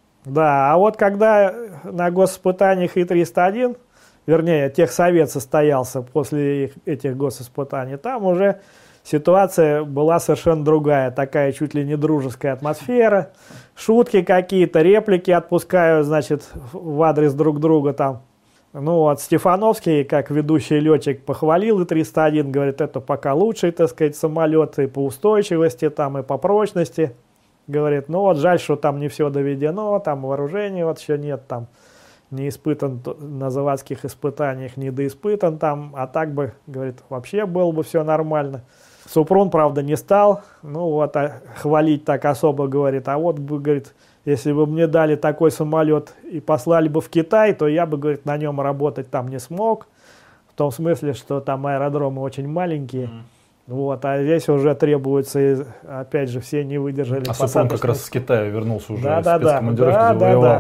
да, а вот когда на госиспытаниях И-301, вернее, техсовет состоялся после этих госиспытаний, там уже ситуация была совершенно другая, такая чуть ли не дружеская атмосфера, шутки какие-то, реплики отпускают, значит, в адрес друг друга там. Ну вот, Стефановский, как ведущий летчик, похвалил И-301, говорит, это пока лучший, так сказать, самолет и по устойчивости, там, и по прочности. Говорит, ну вот жаль, что там не все доведено, там вооружения вот еще нет, там не испытан на заводских испытаниях, не доиспытан там, а так бы, говорит, вообще было бы все нормально. Супрун, правда, не стал, ну вот, хвалить так особо, говорит, а вот бы, говорит, если бы мне дали такой самолет и послали бы в Китай, то я бы, говорит, на нем работать там не смог, в том смысле, что там аэродромы очень маленькие. Вот, а здесь уже требуется, опять же, все не выдержали. А Супрун как раз с Китая вернулся уже в спецкомандировке, где воевал.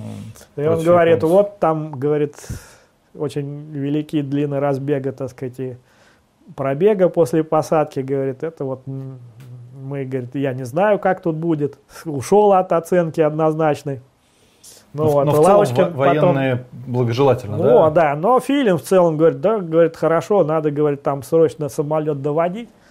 И он говорит, вот там, говорит, очень великие длины разбега, так сказать, и пробега после посадки, говорит, это вот мы, говорит, я не знаю, как тут будет. Ушел от оценки однозначной. Ну, вот, но в целом военные благожелательно, да? Да, но Филин в целом говорит, да, говорит, хорошо, надо, говорит, там срочно самолет доводить.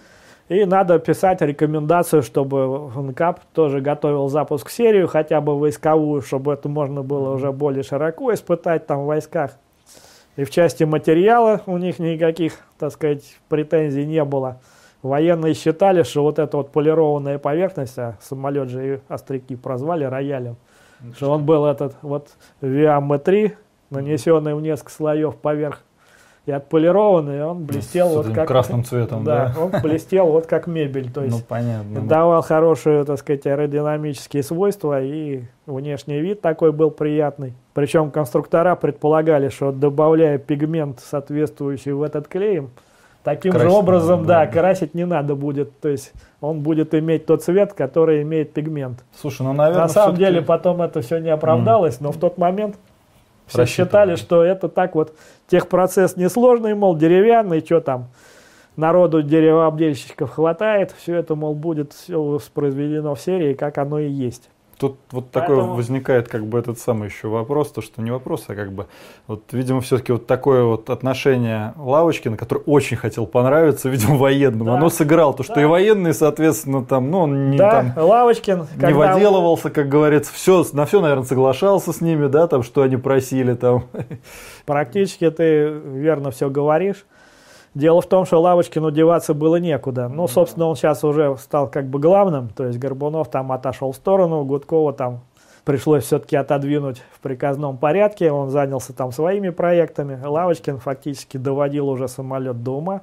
И надо писать рекомендацию, чтобы НКАП тоже готовил запуск серию, хотя бы войсковую, чтобы это можно было уже более широко испытать там в войсках. И в части материала у них никаких, так сказать, претензий не было. Военные считали, что вот эта вот полированная поверхность, а самолет же и остряки прозвали роялем, что он был этот вот VAM-3, нанесенный в несколько слоев поверх и отполированный, он блестел вот как красным цветом, да, он блестел вот как мебель, то есть ну, понятно, давал хорошие, так сказать, аэродинамические свойства, и внешний вид такой был приятный. Причем конструктора предполагали, что добавляя пигмент, соответствующий в этот клей, таким красить же образом, да, красить не надо будет, то есть он будет иметь тот цвет, который имеет пигмент. Слушай, ну, наверное, на самом деле потом это все не оправдалось, но в тот момент все считали, что это так вот, техпроцесс несложный, мол, деревянный, что там, народу деревообдельщиков хватает, все это, мол, будет все воспроизведено в серии, как оно и есть. Тут вот такой возникает как бы этот самый еще вопрос, то что не вопрос, а как бы вот, видимо, все-таки вот такое вот отношение Лавочкина, который очень хотел понравиться, видимо, военным, да. Оно сыграло, то что и военные, соответственно, там, ну, он не, там, Лавочкин, не выделывался, как говорится, на все, наверное, соглашался с ними, да, там, что они просили там. Практически ты верно все говоришь. Дело в том, что Лавочкину деваться было некуда. Ну, собственно, он сейчас уже стал как бы главным, то есть Горбунов там отошел в сторону, Гудкова там пришлось все-таки отодвинуть в приказном порядке, он занялся там своими проектами. Лавочкин фактически доводил уже самолет до ума.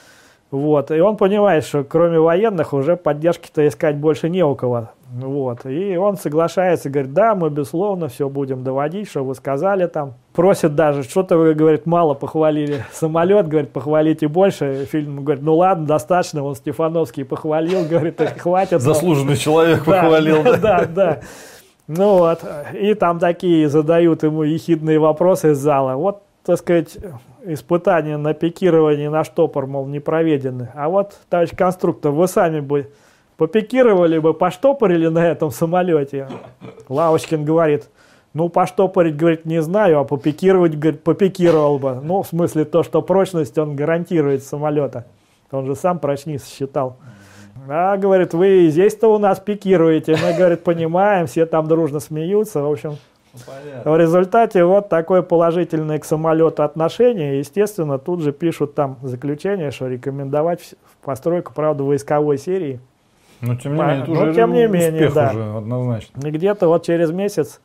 Вот, и он понимает, что кроме военных уже поддержки-то искать больше не у кого. Вот, и он соглашается, говорит, да, мы безусловно все будем доводить, что вы сказали там. Просит даже, что-то вы, говорит, мало похвалили самолет, говорит, похвалите больше. Фильм говорит, ну ладно, достаточно, он Стефановский похвалил, говорит, хватит. Заслуженный человек похвалил. Да. Ну вот, и там такие задают ему ехидные вопросы из зала. Вот, так сказать, испытания на пикирование на штопор, мол, не проведены. А вот, товарищ конструктор, вы сами бы попикировали бы, поштопорили на этом самолете? Лавочкин говорит, ну, поштопорить, говорит, не знаю, а попикировать, говорит, попикировал бы. Ну, в смысле то, что прочность он гарантирует самолета. Он же сам прочниц считал. А, говорит, вы здесь-то у нас пикируете. Мы, говорит, понимаем, все там дружно смеются. В общем, в результате вот такое положительное к самолету отношение. Естественно, тут же пишут там заключение, что рекомендовать постройку, правда, войсковой серии. Но тем не менее, это уже успех да. уже однозначно. И где-то вот через месяц,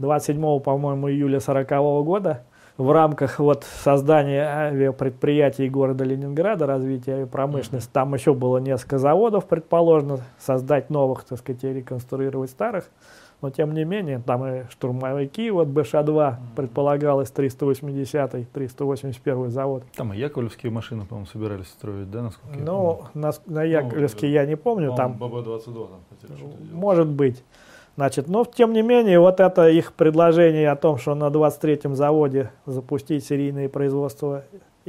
27, по-моему, июля 1940 года, в рамках вот создания авиапредприятий города Ленинграда, развития авиапромышленности, там еще было несколько заводов, предположено, создать новых, так сказать, и реконструировать старых. Но тем не менее, там и штурмовики, вот БШ-2 предполагалось 380-й, 381-й завод. Там и яковлевские машины, по-моему, собирались строить, да, насколько я помню? Ну, на Яковлевске я не помню. Там ББ-22 там хотели что-то делать. Может быть. Значит, но тем не менее, вот это их предложение о том, что на 23-м заводе запустить серийное производство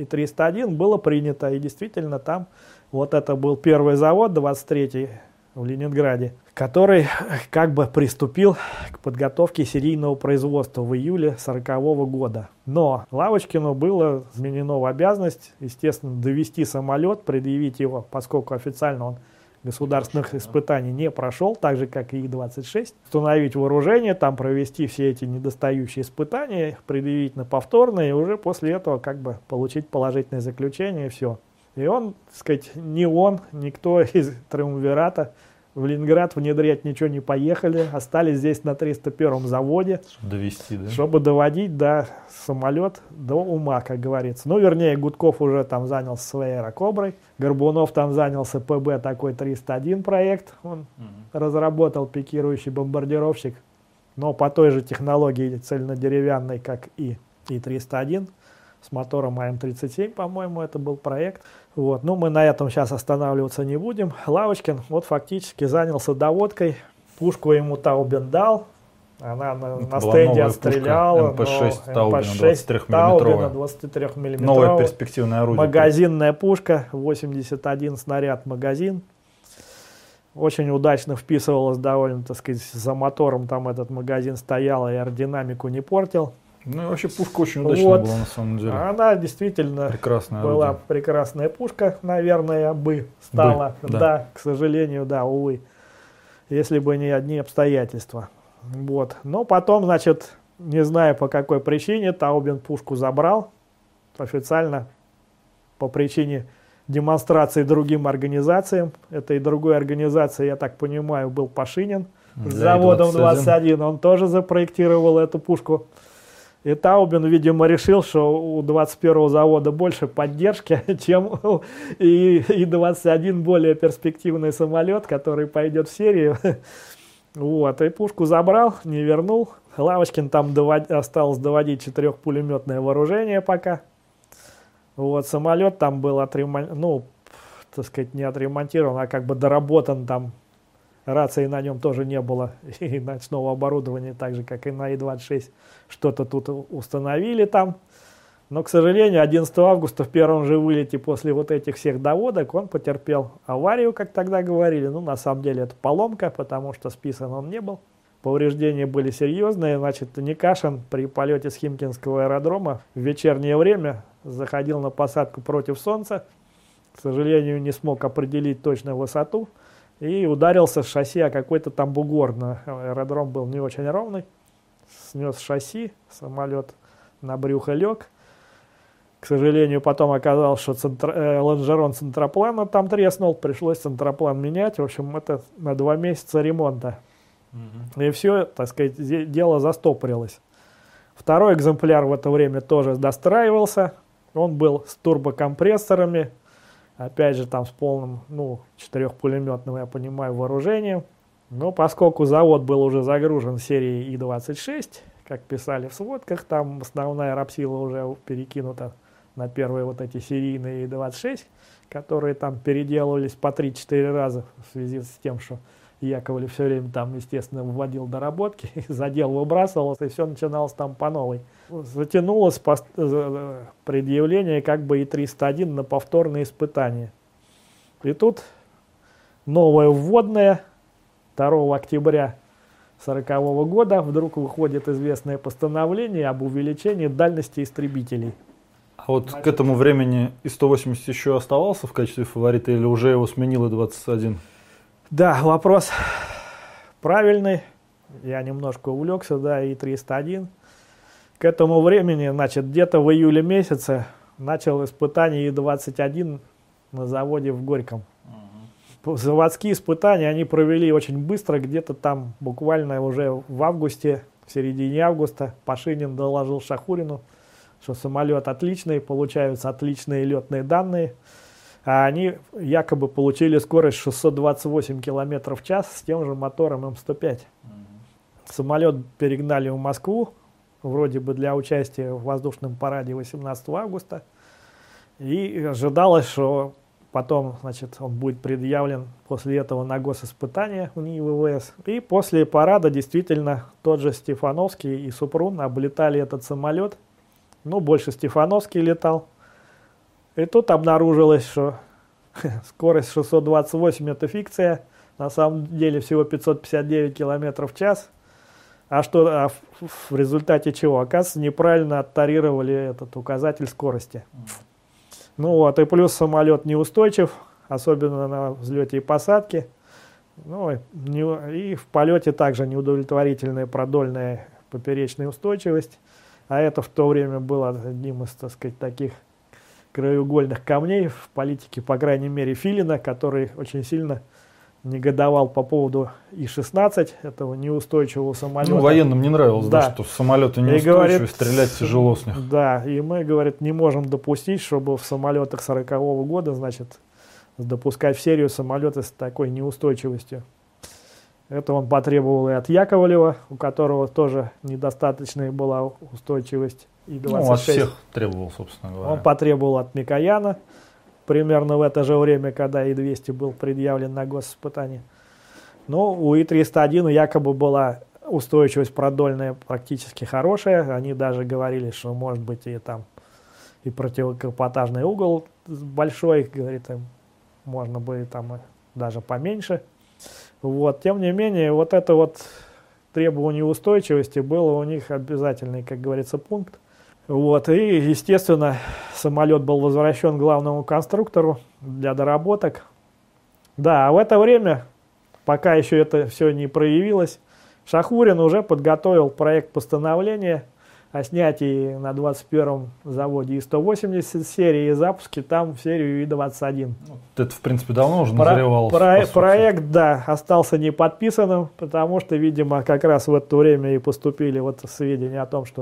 И-301 было принято. И действительно там вот это был первый завод, 23-й, в Ленинграде, который как бы приступил к подготовке серийного производства в июле 1940 года. Но Лавочкину было вменено в обязанность, естественно, довести самолет, предъявить его, поскольку официально он государственных испытаний не прошел, так же, как и И-26, установить вооружение, там провести все эти недостающие испытания, предъявить на повторные, и уже после этого как бы получить положительное заключение, и все. И он, так сказать, ни он, никто из триумвирата в Ленинград внедрять ничего не поехали, остались здесь на 301-м заводе, чтобы довести, да? Чтобы доводить, да, самолет до ума, как говорится. Ну, вернее, Гудков уже там занялся своей аэрокоброй, Горбунов там занялся ПБ, такой 301 проект, он разработал пикирующий бомбардировщик, но по той же технологии цельнодеревянной, как и И-301, с мотором АМ-37, по-моему, это был проект. Вот. Ну, мы на этом сейчас останавливаться не будем. Лавочкин вот фактически занялся доводкой. Пушку ему Таубен дал. Она на стенде отстреляла. МП-6 Таубена 23 мм. Новое перспективное орудие. Магазинная пушка, 81 снаряд магазин. Очень удачно вписывалась довольно, так сказать, за мотором там этот магазин стоял и аэродинамику не портил. Ну и вообще пушка очень удачная Вот. была на самом деле. Она действительно Прекрасная была орудие. прекрасная пушка, наверное, бы стала. Да. Да, к сожалению, да, увы. Если бы не одни обстоятельства. Вот. Но потом, значит, не знаю по какой причине, Таубен пушку забрал официально по причине демонстрации другим организациям. Этой другой организации, я так понимаю, был Пашинин с заводом 21. Он тоже запроектировал эту пушку. И Таубен, видимо, решил, что у 21-го завода больше поддержки, чем и 21 более перспективный самолет, который пойдет в серию. Вот, и пушку забрал, не вернул. Лавочкин там осталось доводить 4-пулеметное вооружение пока. Вот, самолет там был отремонтирован, ну, так сказать, не отремонтирован, а как бы доработан там. Рации на нем тоже не было, и ночного оборудования, так же, как и на И-26. Что-то тут установили там. Но, к сожалению, 11 августа в первом же вылете после вот этих всех доводок он потерпел аварию, как тогда говорили. Ну, на самом деле, это поломка, потому что списан он не был. Повреждения были серьезные. Значит, Никашин при полете с Химкинского аэродрома в вечернее время заходил на посадку против солнца. К сожалению, не смог определить точно высоту. И ударился с шасси о какой-то там бугор. Аэродром был не очень ровный. Снес шасси, самолет на брюхо лег. К сожалению, потом оказалось, что лонжерон центроплана там треснул. Пришлось центроплан менять. В общем, это на 2 месяца ремонта. И все, так сказать, дело застопорилось. Второй экземпляр в это время тоже достраивался. Он был с турбокомпрессорами. Опять же, там с полным, 4-пулеметным, я понимаю, вооружением. Но поскольку завод был уже загружен серией И-26, как писали в сводках, там основная рабсила уже перекинута на первые вот эти серийные И-26, которые там переделывались по 3-4 раза в связи с тем, что Яковлев все время там, естественно, вводил доработки, задел выбрасывался, и все начиналось там по новой. Затянулось предъявление как бы И-301 на повторные испытания. И тут новое вводное 2 октября 1940 года вдруг выходит известное постановление об увеличении дальности истребителей. А вот к этому времени И-180 еще оставался в качестве фаворита или уже его сменил И-21? Да, вопрос правильный. Я немножко увлекся, да, И-301. К этому времени, значит, где-то в июле месяце начал испытание И-21 на заводе в Горьком. Заводские испытания они провели очень быстро, где-то там буквально уже в августе, в середине августа Пашинин доложил Шахурину, что самолет отличный, получаются отличные летные данные. А они якобы получили скорость 628 км в час с тем же мотором М105. Самолет перегнали в Москву, вроде бы для участия в воздушном параде 18 августа. И ожидалось, что потом, значит, он будет предъявлен после этого на госиспытание в НИИ ВВС. И после парада действительно тот же Стефановский и Супрун облетали этот самолет. Ну, больше Стефановский летал. И тут обнаружилось, что скорость 628 это фикция, на самом деле всего 559 км в час. А в результате чего? Оказывается, неправильно оттарировали этот указатель скорости. Ну вот, и плюс самолет неустойчив, особенно на взлете и посадке. Ну, и в полете также неудовлетворительная продольная поперечная устойчивость. А это в то время было одним из, так сказать, таких краеугольных камней в политике, по крайней мере, Филина, который очень сильно негодовал по поводу И-16, этого неустойчивого самолета. Ну, военным не нравилось, да, что самолеты неустойчивые, стрелять тяжело с них. Да, и мы, говорит, не можем допустить, чтобы в самолетах 40-го года, значит, допускать в серию самолеты с такой неустойчивостью. Это он потребовал и от Яковлева, у которого тоже недостаточная была устойчивость И-26. Ну, от всех требовал, собственно говоря. Он потребовал от Микояна, примерно в это же время, когда И-200 был предъявлен на госиспытание. Но у И-301 якобы была устойчивость продольная практически хорошая. Они даже говорили, что может быть и там и противокапотажный угол большой, говорит, можно бы там даже поменьше. Вот. Тем не менее, вот это вот требований устойчивости был у них обязательный, как говорится, пункт. Вот, и, естественно, самолет был возвращен главному конструктору для доработок. Да, а в это время, пока еще это все не проявилось, Шахурин уже подготовил проект постановления о снятии на 21-м заводе И-180 серии и запуске там в серию И-21. Это, в принципе, давно уже назревалось. Проект, да, остался не подписанным, потому что, видимо, как раз в это время и поступили вот сведения о том, что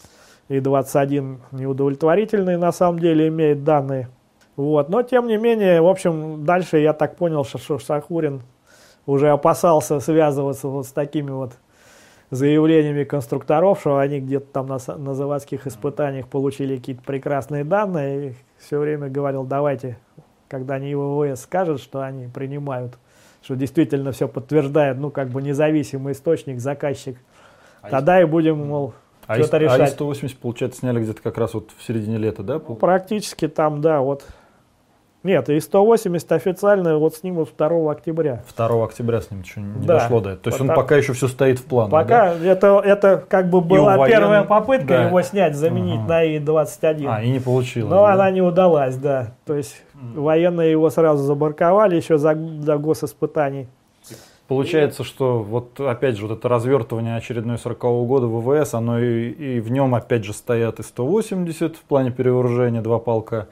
И-21 неудовлетворительные на самом деле имеет данные. Вот. Но, тем не менее, в общем, дальше я так понял, что Шахурин уже опасался связываться вот с такими вот заявлениями конструкторов, что они где-то там на заводских испытаниях получили какие-то прекрасные данные, и все время говорил, давайте, когда они ВВС скажут, что они принимают, что действительно все подтверждает, ну, как бы независимый источник, заказчик, тогда и будем, мол, что-то решать. А И-180, получается, сняли где-то как раз вот в середине лета, да? Ну, практически там, да, вот. Нет, И-180 официально вот снимут 2 октября. 2 октября с ним еще не дошло до этого. То есть он пока еще все стоит в планах. Пока, да? это как бы была первая попытка, да, его снять, заменить на И-21. И не получилось. Но она не удалась, да. То есть военные его сразу забарковали еще до госиспытаний. Получается, что вот опять же вот это развертывание очередной 40-го года ВВС, оно и в нем опять же стоят И-180 в плане перевооружения, 2 полка.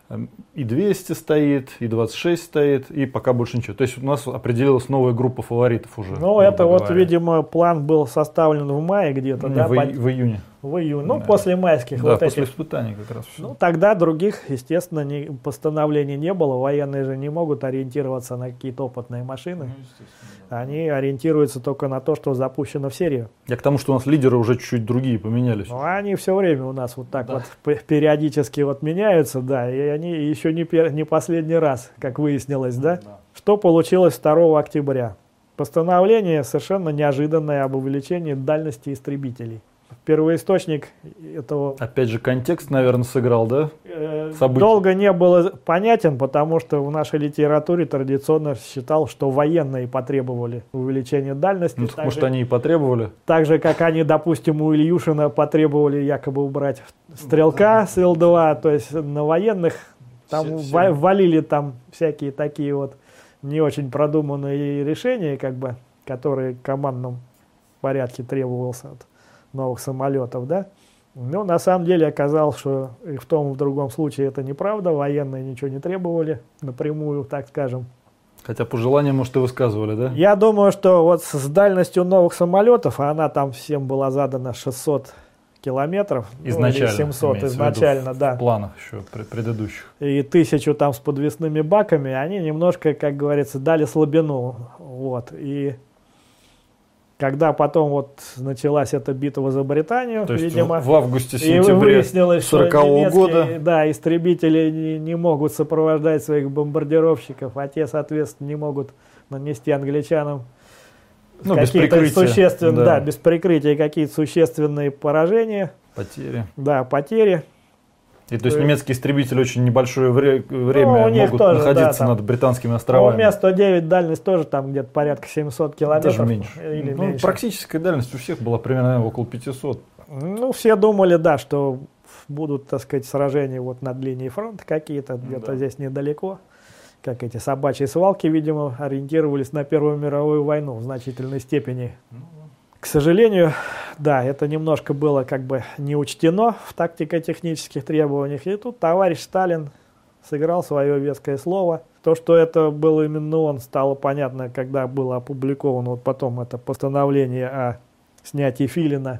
И-200 стоит, И-26 стоит, и пока больше ничего. То есть у нас определилась новая группа фаворитов уже. Ну, это вот, видимо, план был составлен в мае где-то, да? В июне. В июне, ну, да. После майских. Да, вот после этих испытаний как раз. Все. Ну, тогда других, естественно, постановлений не было. Военные же не могут ориентироваться на какие-то опытные машины. Они ориентируются только на то, что запущено в серию. Я к тому, что у нас лидеры уже чуть-чуть другие поменялись. Ну, они все время у нас вот так вот периодически вот меняются, да, и они еще не последний раз, как выяснилось, да? Что получилось 2 октября? Постановление совершенно неожиданное об увеличении дальности истребителей. Первоисточник этого... Опять же, контекст, наверное, сыграл, да? Долго не было понятен, потому что в нашей литературе традиционно считал, что военные потребовали увеличения дальности. Ну, может, они и потребовали? Так же, как они, допустим, у Ильюшина потребовали якобы убрать стрелка с Ил-2, то есть на военных там валили там всякие такие вот не очень продуманные решения, как бы, которые в командном порядке требовался от новых самолетов, да. Но на самом деле оказалось, что и в том и в другом случае это неправда, военные ничего не требовали напрямую, так скажем. Хотя по желанию, может, и высказывали, да? Я думаю, что вот с дальностью новых самолетов, а она там всем была задана 600 километров, изначально, ну, или 700 изначально, да. В планах еще предыдущих. И 1000 там с подвесными баками, они немножко, как говорится, дали слабину, вот, и... Когда потом вот началась эта битва за Британию, то есть видимо, в августе-сентябре 40-го года, да, истребители не могут сопровождать своих бомбардировщиков, а те, соответственно, не могут нанести англичанам какие-то существенные, да, без прикрытия какие-то существенные поражения. Потери. Да, потери. И то есть немецкие истребители очень небольшое время могут тоже, находиться над британскими островами. У Ми-109 дальность тоже там где-то порядка 700 километров. Даже меньше. Или меньше. Практическая дальность у всех была примерно около 500. Ну, все думали, да, что будут, так сказать, сражения вот над линией фронта какие-то, где-то здесь недалеко. Как эти собачьи свалки, видимо, ориентировались на Первую мировую войну в значительной степени. К сожалению, да, это немножко было как бы не учтено в тактико-технических требованиях. И тут товарищ Сталин сыграл свое веское слово. То, что это был именно он, стало понятно, когда было опубликовано вот потом это постановление о снятии Филина.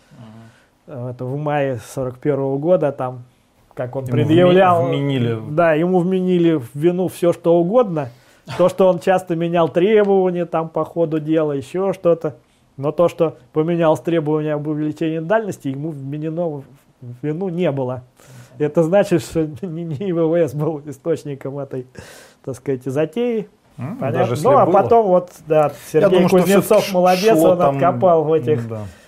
Это в мае 1941 года, там, как он предъявлял. Ему вменили в вину все, что угодно. То, что он часто менял требования там по ходу дела, еще что-то. Но то, что поменялось требование об увеличении дальности, ему вменено в вину не было. Это значит, что не ВВС был источником этой, так сказать, затеи. Понятно? Ну, а потом вот, да, Сергей Кузнецов молодец, он там откопал в этих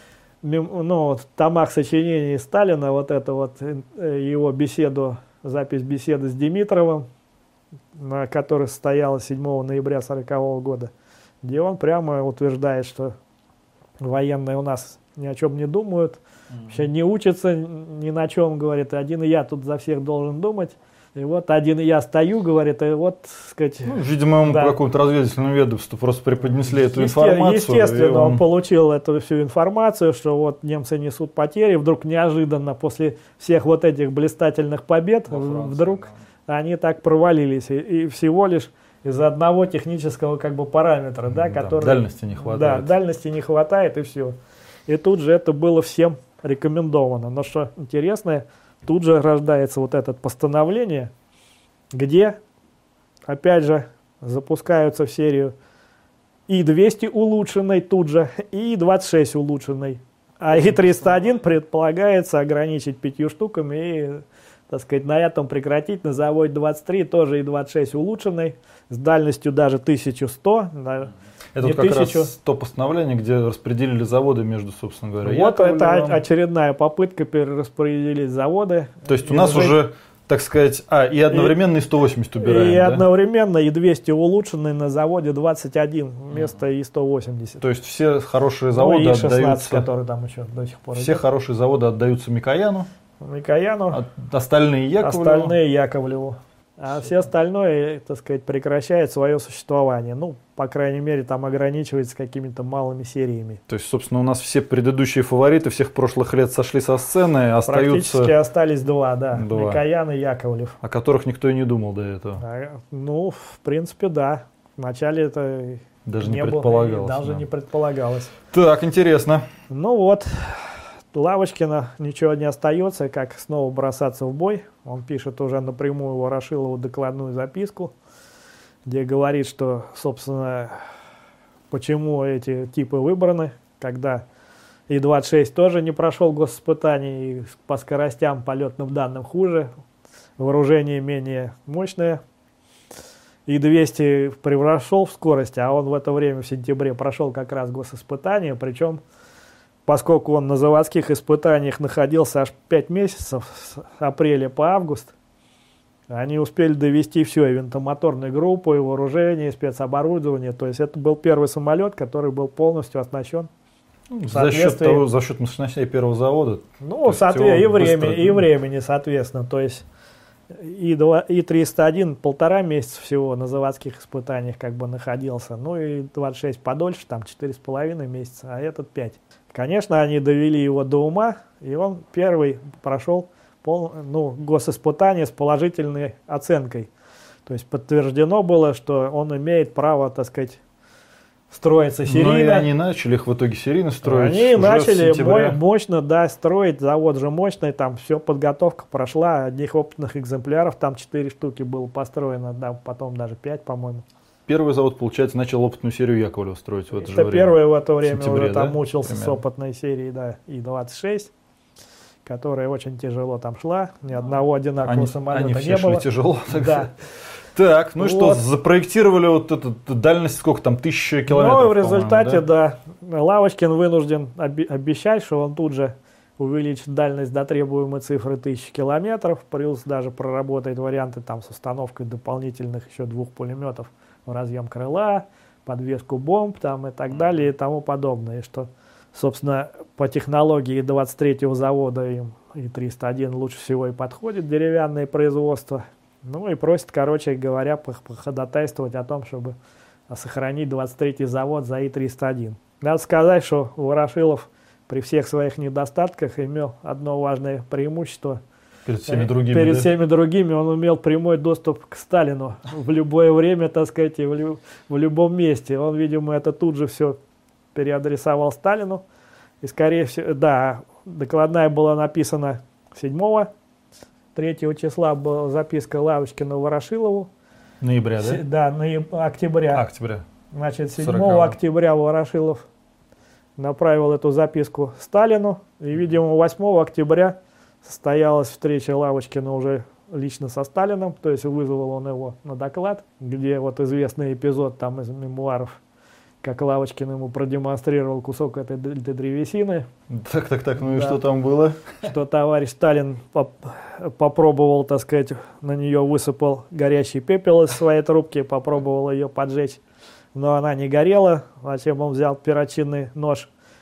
томах сочинений Сталина вот это вот его беседу, запись беседы с Димитровым, на которой состоялась 7 ноября 1940 года, где он прямо утверждает, что военные у нас ни о чем не думают, вообще не учатся ни на чем, говорит, один я тут за всех должен думать. И вот один я стою, говорит, и вот, сказать... Ну, видимо, ему по какому-то разведывательному ведомству просто преподнесли эту информацию. Естественно, он получил эту всю информацию, что вот немцы несут потери, вдруг неожиданно после всех вот этих блистательных побед, вдруг они так провалились. И всего лишь из-за одного технического как бы параметра, да, который... Дальности не хватает. Да, дальности не хватает, и все. И тут же это было всем рекомендовано. Но что интересное, тут же рождается вот это постановление, где, опять же, запускаются в серию И-200 улучшенной тут же, и И-26 улучшенной. А И-301 предполагается ограничить 5 штуками и, так сказать, на этом прекратить. На заводе 23 тоже И-26 улучшенной, с дальностью даже 1100. Это вот как раз то постановление, где распределили заводы между, собственно говоря, вот это очередная попытка перераспределить заводы. То есть у нас уже, так сказать, и одновременно и 180 убираем, и да? одновременно и 200 улучшенный на заводе 21 вместо и 180. То есть все хорошие заводы и 16, отдаются... который там еще до сих пор Все идет. Хорошие заводы отдаются Микояну. Остальные Яковлеву. А все остальное, так сказать, прекращает свое существование. Ну, по крайней мере, там ограничивается какими-то малыми сериями. То есть, собственно, у нас все предыдущие фавориты всех прошлых лет сошли со сцены, остаются... Практически остались два. Микоян и Яковлев. О которых никто и не думал до этого. Ну, в принципе, да. Вначале это даже не предполагалось. Даже не предполагалось. Так, интересно. Ну вот, Лавочкина ничего не остается, как снова бросаться в бой. Он пишет уже напрямую Ворошилову докладную записку, где говорит, что, собственно, почему эти типы выбраны, когда И-26 тоже не прошел госиспытаний, и по скоростям, полетным данным хуже, вооружение менее мощное. И-200 превзошел в скорости, а он в это время в сентябре прошел как раз госиспытание, причем, поскольку он на заводских испытаниях находился аж 5 месяцев, с апреля по август, они успели довести все, и винтомоторную группу, и вооружение, и спецоборудование. То есть это был первый самолет, который был полностью оснащен. За счет мощностей первого завода. Ну, и времени, соответственно. То есть И-301 1,5 месяца всего на заводских испытаниях как бы находился. Ну и 26 подольше, там 4,5 месяца, а этот 5. Конечно, они довели его до ума, и он первый прошел госиспытание с положительной оценкой. То есть подтверждено было, что он имеет право, так сказать, строиться серийно. Ну и они начали их в итоге серийно строить. Они начали мощно, строить, завод же мощный, там все, подготовка прошла, одних опытных экземпляров, там 4 штуки было построено, потом даже 5, по-моему. Первый завод, получается, начал опытную серию Яковлева строить в это же время. Первый в это время сентябре, уже там мучился с опытной серией, И-26, которая очень тяжело там шла, ни одного одинакового самолета не было. Они все шли тяжело. Да. Так, ну и что, запроектировали вот эту дальность, сколько там, 1000 километров? Ну, в результате, Лавочкин вынужден обещать, что он тут же увеличит дальность до требуемой цифры 1000 километров, плюс даже проработает варианты там с установкой дополнительных еще 2 пулеметов в разъем крыла, подвеску бомб там и так далее и тому подобное. И что, собственно, по технологии 23-го завода им И-301 лучше всего и подходит деревянное производство. Ну и просит, короче говоря, походатайствовать о том, чтобы сохранить 23-й завод за И-301. Надо сказать, что Ворошилов при всех своих недостатках имел одно важное преимущество. Перед всеми другими. Перед всеми другими он имел прямой доступ к Сталину в любое время, так сказать, и в любом месте. Он, видимо, это тут же все переадресовал Сталину. И, скорее всего, докладная была написана 7-го. 3 числа была записка Лавочкина Ворошилову. Ноября, да? Да, октября. Значит, 7 октября Ворошилов направил эту записку Сталину. И, видимо, 8 октября состоялась встреча Лавочкина уже лично со Сталином. То есть вызвал он его на доклад, где вот известный эпизод там из мемуаров, как Лавочкин ему продемонстрировал кусок этой древесины. Так, ну и что там было? Что товарищ Сталин попробовал, так сказать, на нее высыпал горящий пепел из своей трубки, попробовал ее поджечь, но она не горела. Затем он взял перочинный нож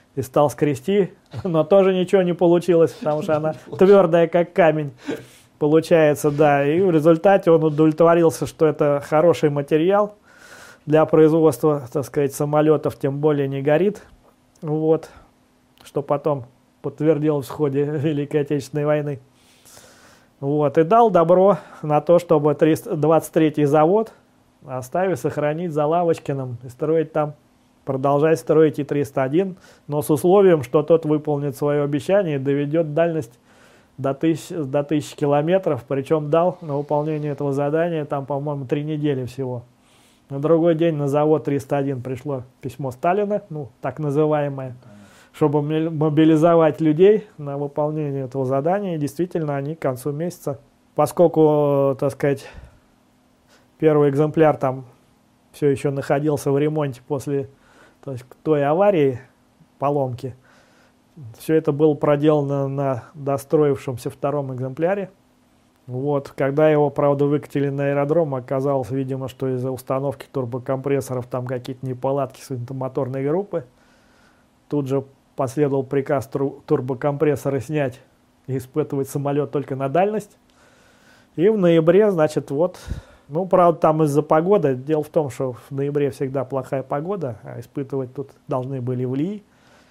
и стал скрести, но тоже ничего не получилось, потому что она твердая, как камень, получается, да. И в результате он удовлетворился, что это хороший материал для производства, так сказать, самолетов, тем более не горит, вот, что потом подтвердилось в ходе Великой Отечественной войны. Вот, и дал добро на то, чтобы 23-й завод оставить, сохранить за Лавочкиным и строить там, продолжать строить И-301, но с условием, что тот выполнит свое обещание и доведет дальность до 1000 километров, причем дал на выполнение этого задания, там, по-моему, 3 недели всего. На другой день на завод 301 пришло письмо Сталина, ну, так называемое, чтобы мобилизовать людей на выполнение этого задания. И действительно, они к концу месяца, поскольку, так сказать, первый экземпляр там все еще находился в ремонте после той аварии, поломки, все это было проделано на достроившемся втором экземпляре. Вот, когда его, правда, выкатили на аэродром, оказалось, видимо, что из-за установки турбокомпрессоров там какие-то неполадки с винтомоторной группы. Тут же последовал приказ турбокомпрессоры снять и испытывать самолет только на дальность. И в ноябре, значит, вот, ну, правда, там из-за погоды. Дело в том, что в ноябре всегда плохая погода, а испытывать тут должны были в Лии.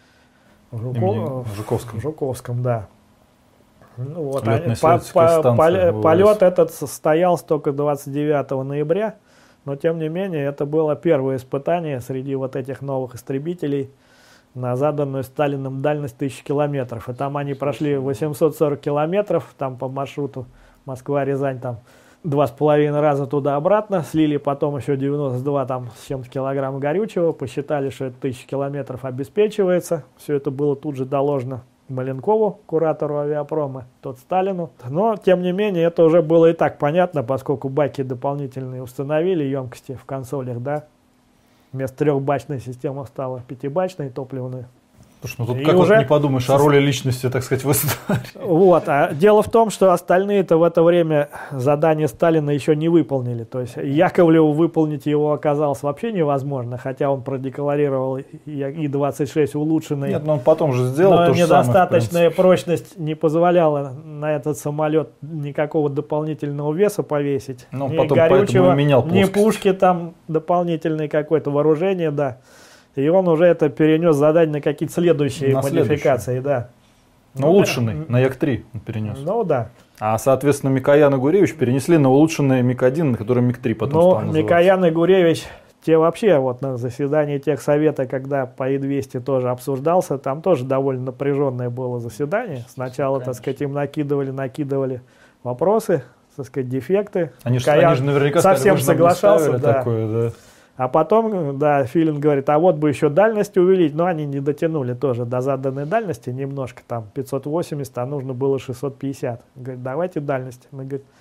В Жуковском, да. Ну, вот, полет этот состоялся только 29 ноября, но тем не менее это было первое испытание среди вот этих новых истребителей на заданную Сталиным дальность 1000 километров. И там они прошли 840 километров, там по маршруту Москва-Рязань, там 2,5 раза туда-обратно, слили потом еще 92 там с чем-то килограмм горючего, посчитали, что это 1000 километров обеспечивается. Все это было тут же доложено Маленкову, куратору авиапрома, тот Сталину. Но, тем не менее, это уже было и так понятно, поскольку баки дополнительные установили, емкости в консолях, да. Вместо 3-бачной системы стала 5-бачной топливной. Слушай, ну тут как уже вот не подумаешь о роли личности, так сказать, в истории. Вот, а дело в том, что остальные-то в это время задание Сталина еще не выполнили. То есть Яковлеву выполнить его оказалось вообще невозможно, хотя он продекларировал И-26 улучшенный. Нет, но он потом же сделал то же самое. Но недостаточная прочность не позволяла на этот самолет никакого дополнительного веса повесить. Ну, потом поэтому менял плоскость. Ни пушки там дополнительные, какое-то вооружение, да. И он уже это перенес задание на какие-то следующие модификации, да. На улучшенный, на Як-3 он перенес. Ну да. А, соответственно, Микоян и Гуревич перенесли на улучшенный МиГ-1, который МиГ-3 потом стал называться. Микоян и Гуревич, те вообще вот на заседании техсовета, когда по И-200 тоже обсуждался, там тоже довольно напряженное было заседание. Сначала, так сказать, им накидывали вопросы, так сказать, дефекты. Они же наверняка совсем соглашался, да. Такое, да. А потом, да, Филин говорит, а вот бы еще дальность увеличить, но они не дотянули тоже до заданной дальности, немножко там 580, а нужно было 650. Говорит, давайте дальность.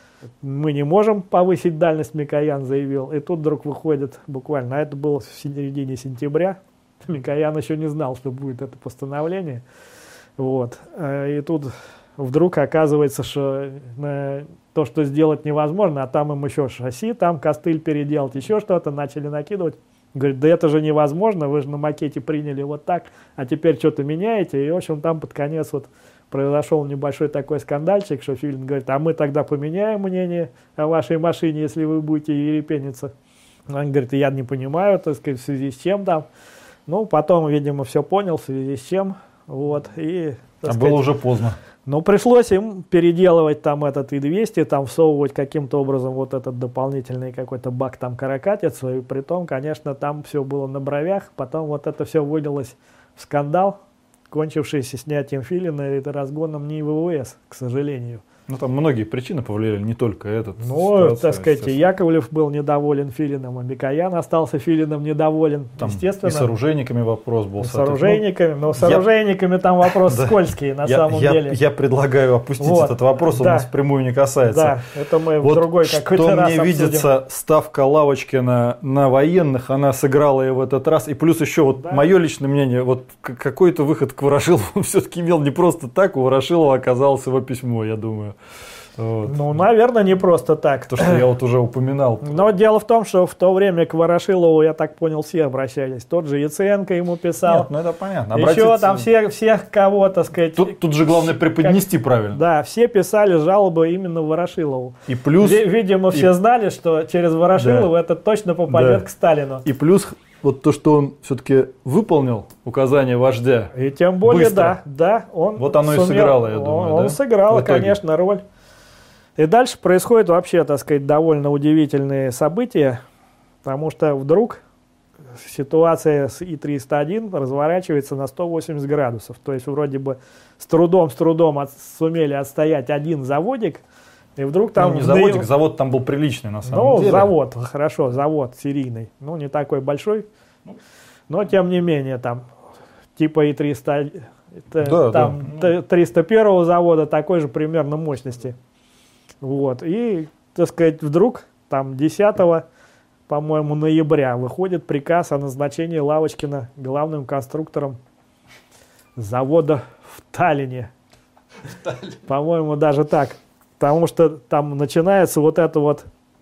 Мы не можем повысить дальность, Микоян заявил. И тут вдруг выходит буквально, а это было в середине сентября, Микоян еще не знал, что будет это постановление. Вот. И тут вдруг оказывается, что то, что сделать невозможно, а там им еще шасси, там костыль переделать, еще что-то, начали накидывать. Говорит, да это же невозможно, вы же на макете приняли вот так, а теперь что-то меняете. И, в общем, там под конец вот произошел небольшой такой скандальчик, что Филин говорит, а мы тогда поменяем мнение о вашей машине, если вы будете ерепениться. Он говорит, я не понимаю, так сказать, в связи с чем там. Ну, потом, видимо, все понял, в связи с чем. Вот, и, так сказать, было уже поздно. Но пришлось им переделывать там этот И-200, там всовывать каким-то образом вот этот дополнительный какой-то бак там каракатицу. И притом, конечно, там все было на бровях. Потом вот это все вылилось в скандал, кончившийся снятием Филина и разгоном НИИ ВВС, к сожалению. Ну, там многие причины повлияли, не только этот. Ну, так сказать, Яковлев был недоволен Филином, а Микоян остался Филином недоволен. Там естественно. И с оружейниками вопрос был. С оружейниками, но с оружейниками там вопрос скользкий на самом деле. Я предлагаю опустить этот вопрос, он нас прямую не касается. Да, это мы в другой какой-то раз обсудим. Что мне видится, ставка Лавочкина на военных, она сыграла и в этот раз. И плюс еще вот мое личное мнение, вот какой-то выход к Ворошилову он все-таки имел не просто так, у Ворошилова оказалось его письмо, я думаю. Вот. Ну, наверное, не просто так. То, что я вот уже упоминал. Но дело в том, что в то время к Ворошилову, я так понял, все обращались. Тот же Яценко ему писал. Нет, ну это понятно. Еще там всех кого, так сказать. Тут же главное преподнести правильно. Да, все писали жалобы именно Ворошилову. И плюс... Видимо, все знали, что через Ворошилова это точно попадет к Сталину. И плюс вот то, что он все-таки выполнил указания вождя. И тем более, быстро. да, он вот оно и сыграло, я думаю. Он сыграл, конечно, роль. И дальше происходят вообще, так сказать, довольно удивительные события, потому что вдруг ситуация с И-301 разворачивается на 180 градусов. То есть вроде бы с трудом сумели отстоять один заводик, и вдруг там... Ну, не заводик, завод там был приличный на самом деле. Ну, завод, хорошо, завод серийный. Ну, не такой большой, но тем не менее там типа И-300, там 301 завода такой же примерно мощности. Вот, и, так сказать, вдруг там 10, по-моему, ноября выходит приказ о назначении Лавочкина главным конструктором завода в Таллине. По-моему, даже так. Потому что там начинается вот это вот...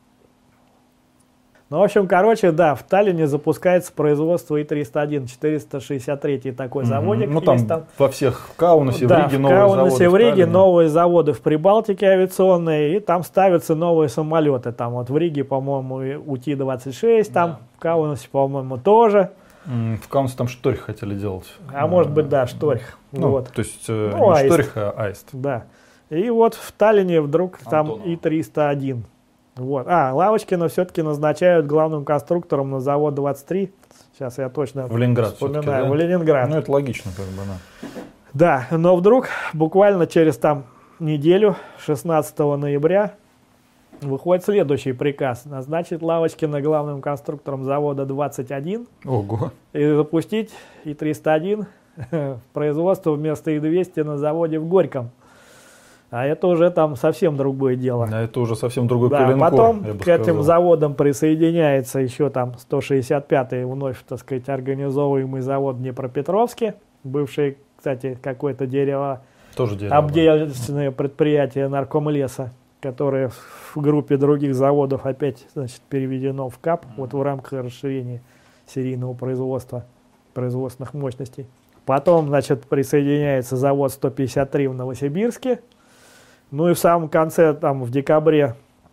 Ну, в общем, короче, да, в Таллине запускается производство И-301, 463 такой заводик. Ну, там, во всех, в Каунасе, в Риге новые заводы. В Каунасе, в Риге новые заводы в Прибалтике авиационные, и там ставятся новые самолеты. Там вот в Риге, по-моему, УТИ-26, там в Каунасе, по-моему, тоже. В Каунасе там Шторх хотели делать. А может быть, да, Шторх. Ну, вот. То есть не Шторх, а Аист. Да. И вот в Таллине вдруг там И-301. Вот. Лавочкина все-таки назначают главным конструктором на завод 23. Сейчас я точно в Ленинград вспоминаю. Да? В Ленинград. Ну, это логично, как бы, да. Да, но вдруг, буквально через там неделю, 16 ноября, выходит следующий приказ. Назначить Лавочкина главным конструктором завода 21. Ого. И запустить И-301 в производство вместо И-200 на заводе в Горьком. А это уже там совсем другое дело. А это уже совсем другой коленкор. Потом к этим заводам присоединяется еще там 165-й вновь, так сказать, организовываемый завод в Днепропетровске. Бывший, кстати, какое-то дерево. Тоже дерево. Обделочное предприятие Наркомлеса, которое в группе других заводов опять, значит, переведено в КАП, вот в рамках расширения серийного производства, производственных мощностей. Потом, значит, присоединяется завод 153 в Новосибирске. Ну и в самом конце, там, в декабре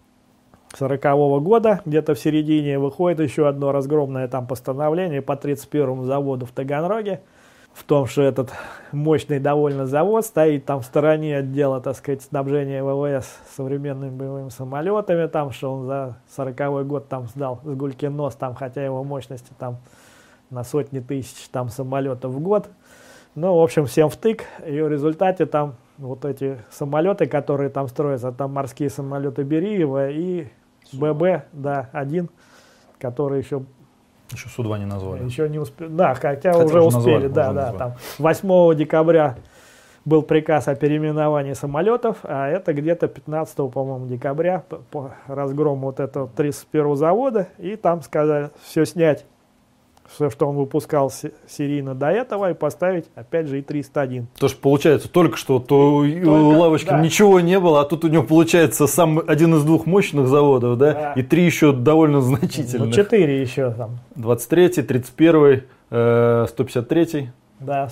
40-го года, где-то в середине, выходит еще одно разгромное там постановление по 31-му заводу в Таганроге. В том, что этот мощный довольно завод стоит там в стороне отдела, так сказать, снабжения ВВС современными боевыми самолетами, там, что он за 40-й год там сдал с гулькин нос, там, хотя его мощности там на сотни тысяч там самолетов в год. Ну, в общем, всем втык, и в результате там вот эти самолеты, которые там строятся, там морские самолеты Бериева и ББ, да, один, который еще Су-2 не назвали. Еще не успели. Да, хотя уже успели, назвали. Там 8 декабря был приказ о переименовании самолетов, а это где-то 15, по-моему, декабря по разгрому вот этого 31-го завода, и там сказали все снять, все, что он выпускал серийно до этого, и поставить, опять же, И-301. То есть, получается, только что у Лавочкина ничего не было, а тут у него, получается, один из двух мощных заводов, да? И 3 еще довольно значительных. Ну, 4 еще там. 23-й, 31-й, 153-й. Да,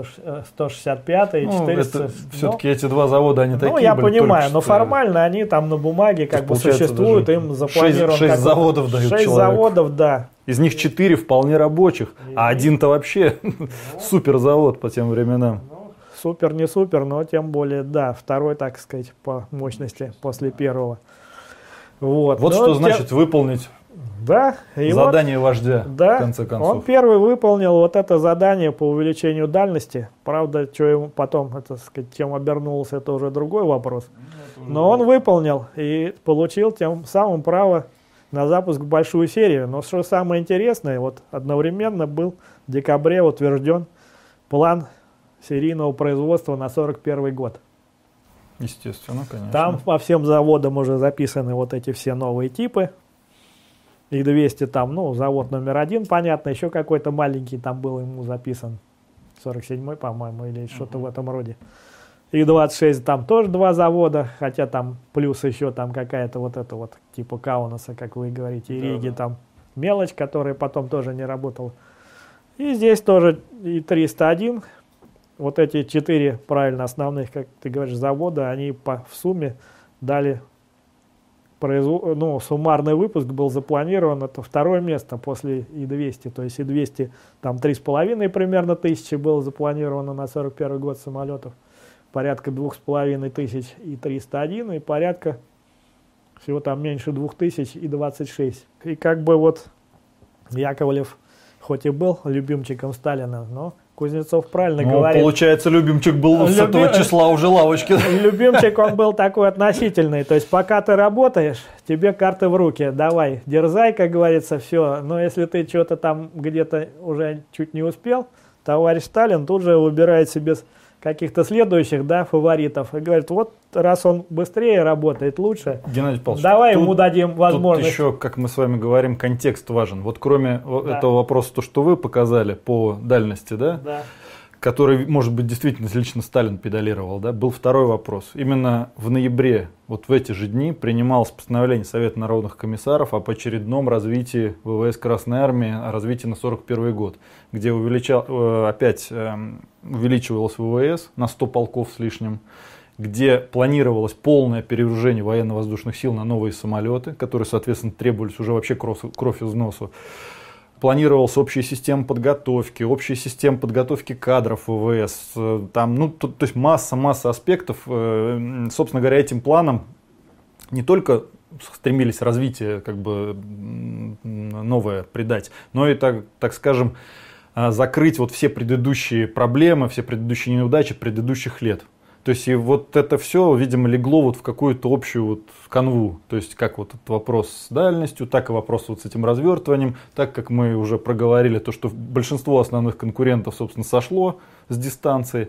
165-й и 400. Все-таки эти два завода, они такие. Ну, я понимаю, но формально они там на бумаге как бы существуют, им запланировано. 6 заводов дают 6 человеку. заводов, да. Из них 4 вполне рабочих, а один-то вообще супер завод по тем временам. Супер, не супер, но тем более, да, второй, так сказать, по мощности после первого. Вот что значит выполнить. Да, и задание вождя, да, в конце концов. Он первый выполнил вот это задание по увеличению дальности. Правда, что ему потом, это, сказать, чем обернулся, это уже другой вопрос. Но он выполнил и получил тем самым право на запуск в большую серию. Но что самое интересное, вот одновременно был в декабре утвержден план серийного производства на 41 год. Естественно, конечно. Там по всем заводам уже записаны вот эти все новые типы. И-200 там, ну, завод номер 1, понятно, еще какой-то маленький там был ему записан, 47-й, по-моему, или что-то в этом роде. И-26 там тоже 2 завода, хотя там плюс еще там какая-то вот это вот типа Каунаса, как вы говорите, и Риги там мелочь, которая потом тоже не работала. И здесь тоже И-301, вот эти 4 правильно основных, как ты говоришь, завода, они в сумме дали, суммарный выпуск был запланирован, это 2-е место после И-200, то есть И-200 там 3,5 примерно тысячи было запланировано на 41 год самолетов, порядка 2500 И-301 и порядка всего там меньше 2000 И-26. И как бы вот Яковлев хоть и был любимчиком Сталина, но Кузнецов правильно говорит. Получается, любимчик был с этого числа уже лавочки. Любимчик он был такой относительный. То есть, пока ты работаешь, тебе карты в руки. Давай, дерзай, как говорится, все. Но если ты что-то там где-то уже чуть не успел, товарищ Сталин тут же выбирает себе каких-то следующих, да, фаворитов. И говорит, вот раз он быстрее работает, лучше, Геннадий Павлович, давай ему дадим возможность. Тут еще, как мы с вами говорим, контекст важен. Вот кроме этого вопроса, то, что вы показали по дальности, да, который, может быть, действительно лично Сталин педалировал, да, был второй вопрос. Именно в ноябре, вот в эти же дни, принималось постановление Совета народных комиссаров об очередном развитии ВВС Красной Армии, о развитии на 41 год, где опять увеличивалось ВВС на 100 полков с лишним, где планировалось полное перевооружение военно-воздушных сил на новые самолеты, которые, соответственно, требовались уже вообще кровь из носу. Планировалась общая система подготовки кадров ВВС. Там, то есть масса аспектов. Собственно говоря, этим планом не только стремились развитие как бы новое придать, но и, так скажем, закрыть вот все предыдущие проблемы, все предыдущие неудачи предыдущих лет. То есть и вот это все, видимо, легло вот в какую-то общую вот канву. То есть как вот этот вопрос с дальностью, так и вопрос вот с этим развертыванием, так как мы уже проговорили, то, что большинство основных конкурентов, собственно, сошло с дистанции.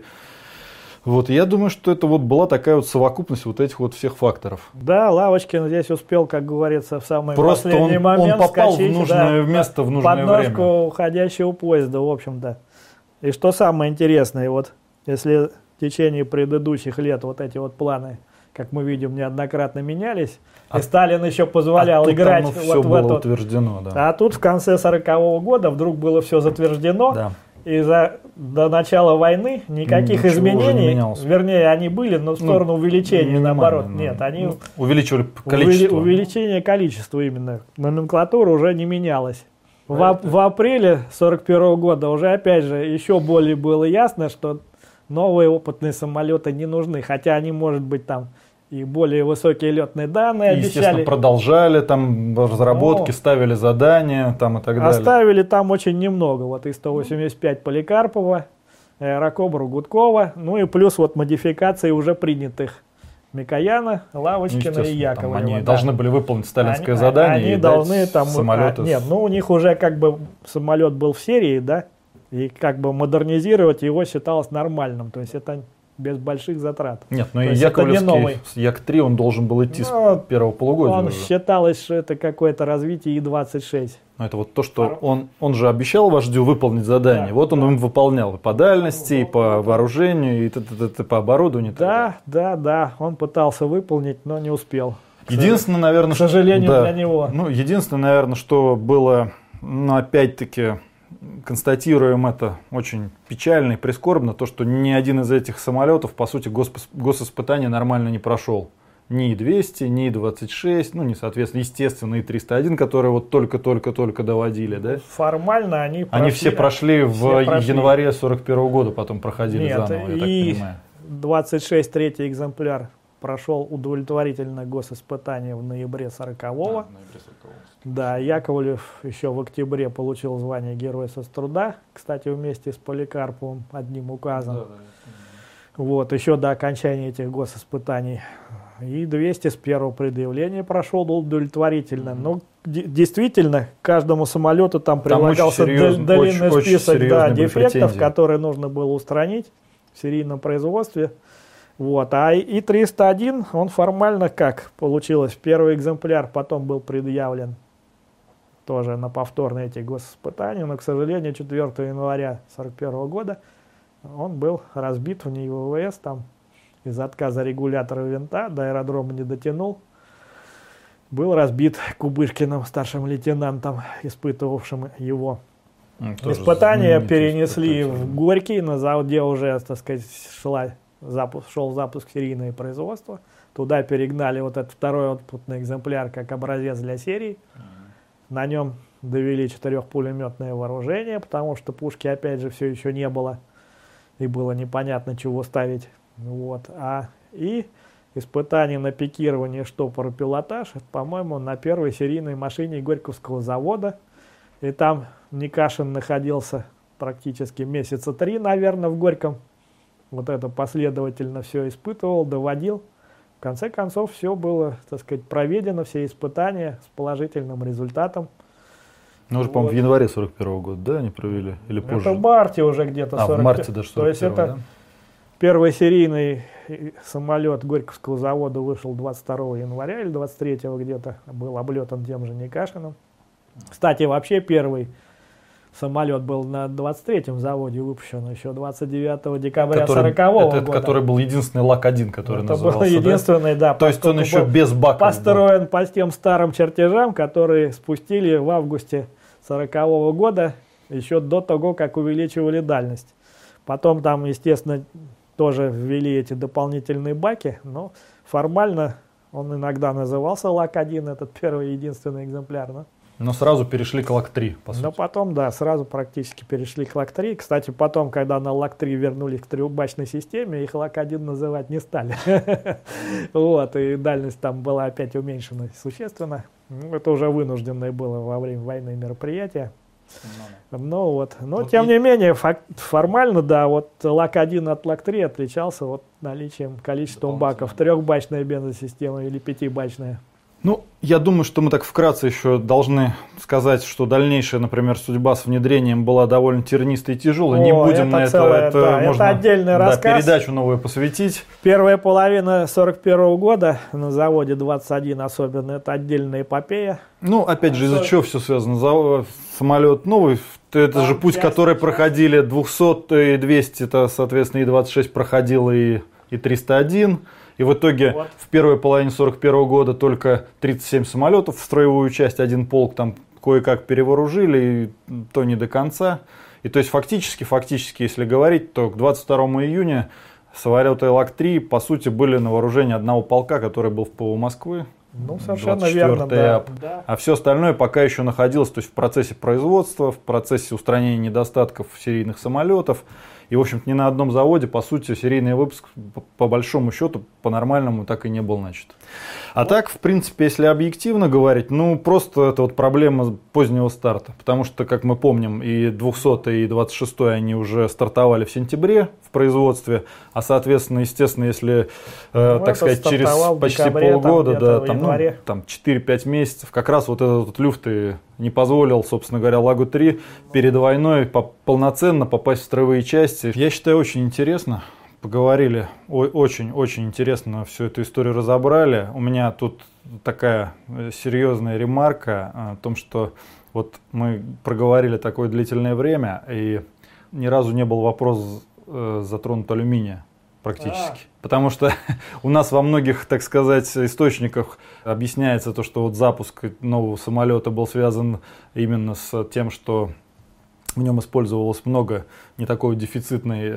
Вот, я думаю, что это вот была такая вот совокупность вот этих вот всех факторов. Да, Лавочкин здесь успел, как говорится, в самый последний момент он попал скачать, в нужное место в нужное время. Подножку уходящего поезда, в общем-то. И что самое интересное, вот если в течение предыдущих лет вот эти вот планы, как мы видим, неоднократно менялись, и Сталин еще позволял играть вот в это. Утверждено, да. А тут в конце 40-го года вдруг было все затверждено, да. И до начала войны никаких изменений, вернее, они были, но в сторону увеличения, наоборот, нет. Они увеличивали количество. Увеличение количества именно. Номенклатура уже не менялась. В апреле 41 года уже, опять же, еще более было ясно, что новые опытные самолеты не нужны, хотя они, может быть, там и более высокие летные данные обещали. Естественно, продолжали там разработки, ставили задания там и так далее. Оставили там очень немного. Вот И-185 Поликарпова, Аэрокобру Гудкова, ну и плюс вот модификации уже принятых Микояна, Лавочкина и Яковлева. Они должны были выполнить сталинское задание и должны там самолеты. Нет, у них уже как бы самолет был в серии, да, и как бы модернизировать его считалось нормальным. То есть это без больших затрат. Нет, но и Яковлевский Як-3 он должен был идти с первого полугодия. Он считалось, что это какое-то развитие И-26. Но это вот то, что он же обещал вождю выполнить задание. Да, вот он им выполнял и по дальности, и по вооружению, и по оборудованию. Да. Он пытался выполнить, но не успел. Единственное, наверное, к сожалению, для него. Единственное, наверное, что было, опять-таки, констатируем это очень печально и прискорбно, то, что ни один из этих самолетов, по сути, госиспытания нормально не прошел. Ни И-200, ни И-26, соответственно, естественно, И-301, которые вот только-только доводили, да? Формально они прошли. Они все прошли в январе 41 года, потом проходили заново, я так понимаю. И-26, третий экземпляр, прошел удовлетворительно госиспытание в ноябре 40-го. Да, Яковлев еще в октябре получил звание Героя Соцтруда, кстати, вместе с Поликарповым, одним указом. Вот, еще до окончания этих госиспытаний. И 200 с первого предъявления прошел удовлетворительно. Но действительно, каждому самолету там прилагался длинный список дефектов, которые нужно было устранить в серийном производстве. Вот. А И-301, он формально как получилось? Первый экземпляр потом был предъявлен тоже на повторные эти госиспытания, но, к сожалению, 4 января 1941 года он был разбит в ВВС там из-за отказа регулятора винта до аэродрома не дотянул. Был разбит Кубышкиным, старшим лейтенантом, испытывавшим его. Испытания перенесли в Горький, на заводе уже, так сказать, шел запуск серийного производства. Туда перегнали вот этот второй отпутный экземпляр как образец для серии. На нем довели 4-пулеметное вооружение, потому что пушки, опять же, все еще не было. И было непонятно, чего ставить. Вот. И испытание на пикирование, штопор и пилотаж, по-моему, на первой серийной машине Горьковского завода. И там Никашин находился практически месяца 3, наверное, в Горьком. Вот это последовательно все испытывал, доводил. В конце концов, все было, так сказать, проведено, все испытания с положительным результатом. Ну, уже, по-моему, в январе 41-го года, да, они провели? Или позже? Это в марте уже где-то. В марте даже 41-го, то есть это да? Первый серийный самолет Горьковского завода вышел 22 января или 23 где-то, был облетан тем же Никашиным. Кстати, вообще первый самолет был на 23-м заводе выпущен еще 29 декабря 40-го года. Это который был единственный Лак-1, который это назывался, был единственный, да. То есть он еще без баков построен был. по тем старым чертежам, которые спустили в августе 40-го года, еще до того, как увеличивали дальность. Потом там, естественно, тоже ввели эти дополнительные баки, но формально он иногда назывался Лак-1, этот первый единственный экземпляр. Но сразу перешли к Лак-3, по сути. Но потом, да, сразу практически перешли к Лак-3. Кстати, потом, когда на Лак-3 вернулись к трехбачной системе, их Лак-1 называть не стали. Вот, и дальность там была опять уменьшена существенно. Это уже вынужденное было во время войны мероприятие. Ну вот, но вот тем не менее, формально, да, вот Лак-1 от Лак-3 отличался вот наличием, количеством баков. Трехбачная бензосистема или пятибачная. Ну, я думаю, что мы так вкратце еще должны сказать, что дальнейшая, например, судьба с внедрением была довольно тернистой и тяжелой. Не будем на это, это отдельный рассказ. Передачу новую посвятить. Первая половина 41 года на заводе 21 особенно, это отдельная эпопея. Ну, опять же, из-за чего все связано? Самолет новый, это же путь, который проходили 200 и 200, это, соответственно, и 26 проходил, и 301. И в итоге в первой половине 41 года только 37 самолетов в строевую часть, один полк там кое-как перевооружили, и то не до конца. И то есть фактически, если говорить, то к 22 июня самолеты Лак-3 по сути были на вооружении одного полка, который был в ПВО Москвы. Ну, совершенно верно, да. А все остальное пока еще находилось, то есть в процессе производства, в процессе устранения недостатков серийных самолетов. И, в общем-то, ни на одном заводе, по сути, серийный выпуск, по большому счету, по-нормальному так и не был начат. А так, в принципе, если объективно говорить, ну, просто это вот проблема позднего старта. Потому что, как мы помним, и 200 и 26 они уже стартовали в сентябре в производстве. А, соответственно, естественно, если, так сказать, через почти полгода, да, там 4-5 месяцев, как раз вот этот люфт и не позволил, собственно говоря, Лагу-3 перед войной полноценно попасть в строевые части. Я считаю, очень интересно. Поговорили, очень интересно всю эту историю разобрали. У меня тут такая серьезная ремарка о том, что вот мы проговорили такое длительное время, и ни разу не был вопрос затронут алюминия практически. Потому что у нас во многих, так сказать, источниках объясняется то, что вот запуск нового самолета был связан именно с тем, что в нем использовалось много не таких дефицитных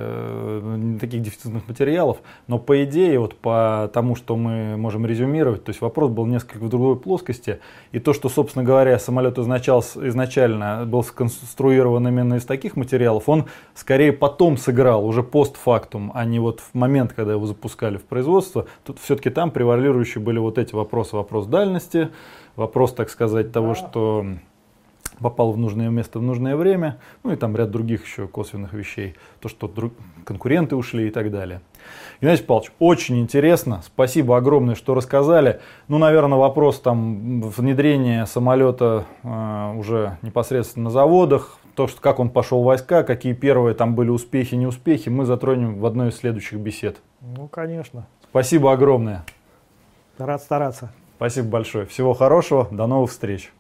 материалов, но по идее, вот по тому, что мы можем резюмировать, то есть вопрос был несколько в другой плоскости, и то, что, собственно говоря, самолет изначально был сконструирован именно из таких материалов, он скорее потом сыграл, уже постфактум, а не вот в момент, когда его запускали в производство. Тут все-таки там превалирующие были вот эти вопросы, вопрос дальности, вопрос, так сказать, того, что попал в нужное место в нужное время, ну и там ряд других еще косвенных вещей, то, что конкуренты ушли и так далее. Геннадий Павлович, очень интересно, спасибо огромное, что рассказали. Ну, наверное, вопрос там внедрения самолета уже непосредственно на заводах, то, что, как он пошел в войска, какие первые там были успехи, неуспехи, мы затронем в одной из следующих бесед. Ну, конечно. Спасибо огромное. Рад стараться. Спасибо большое. Всего хорошего, до новых встреч.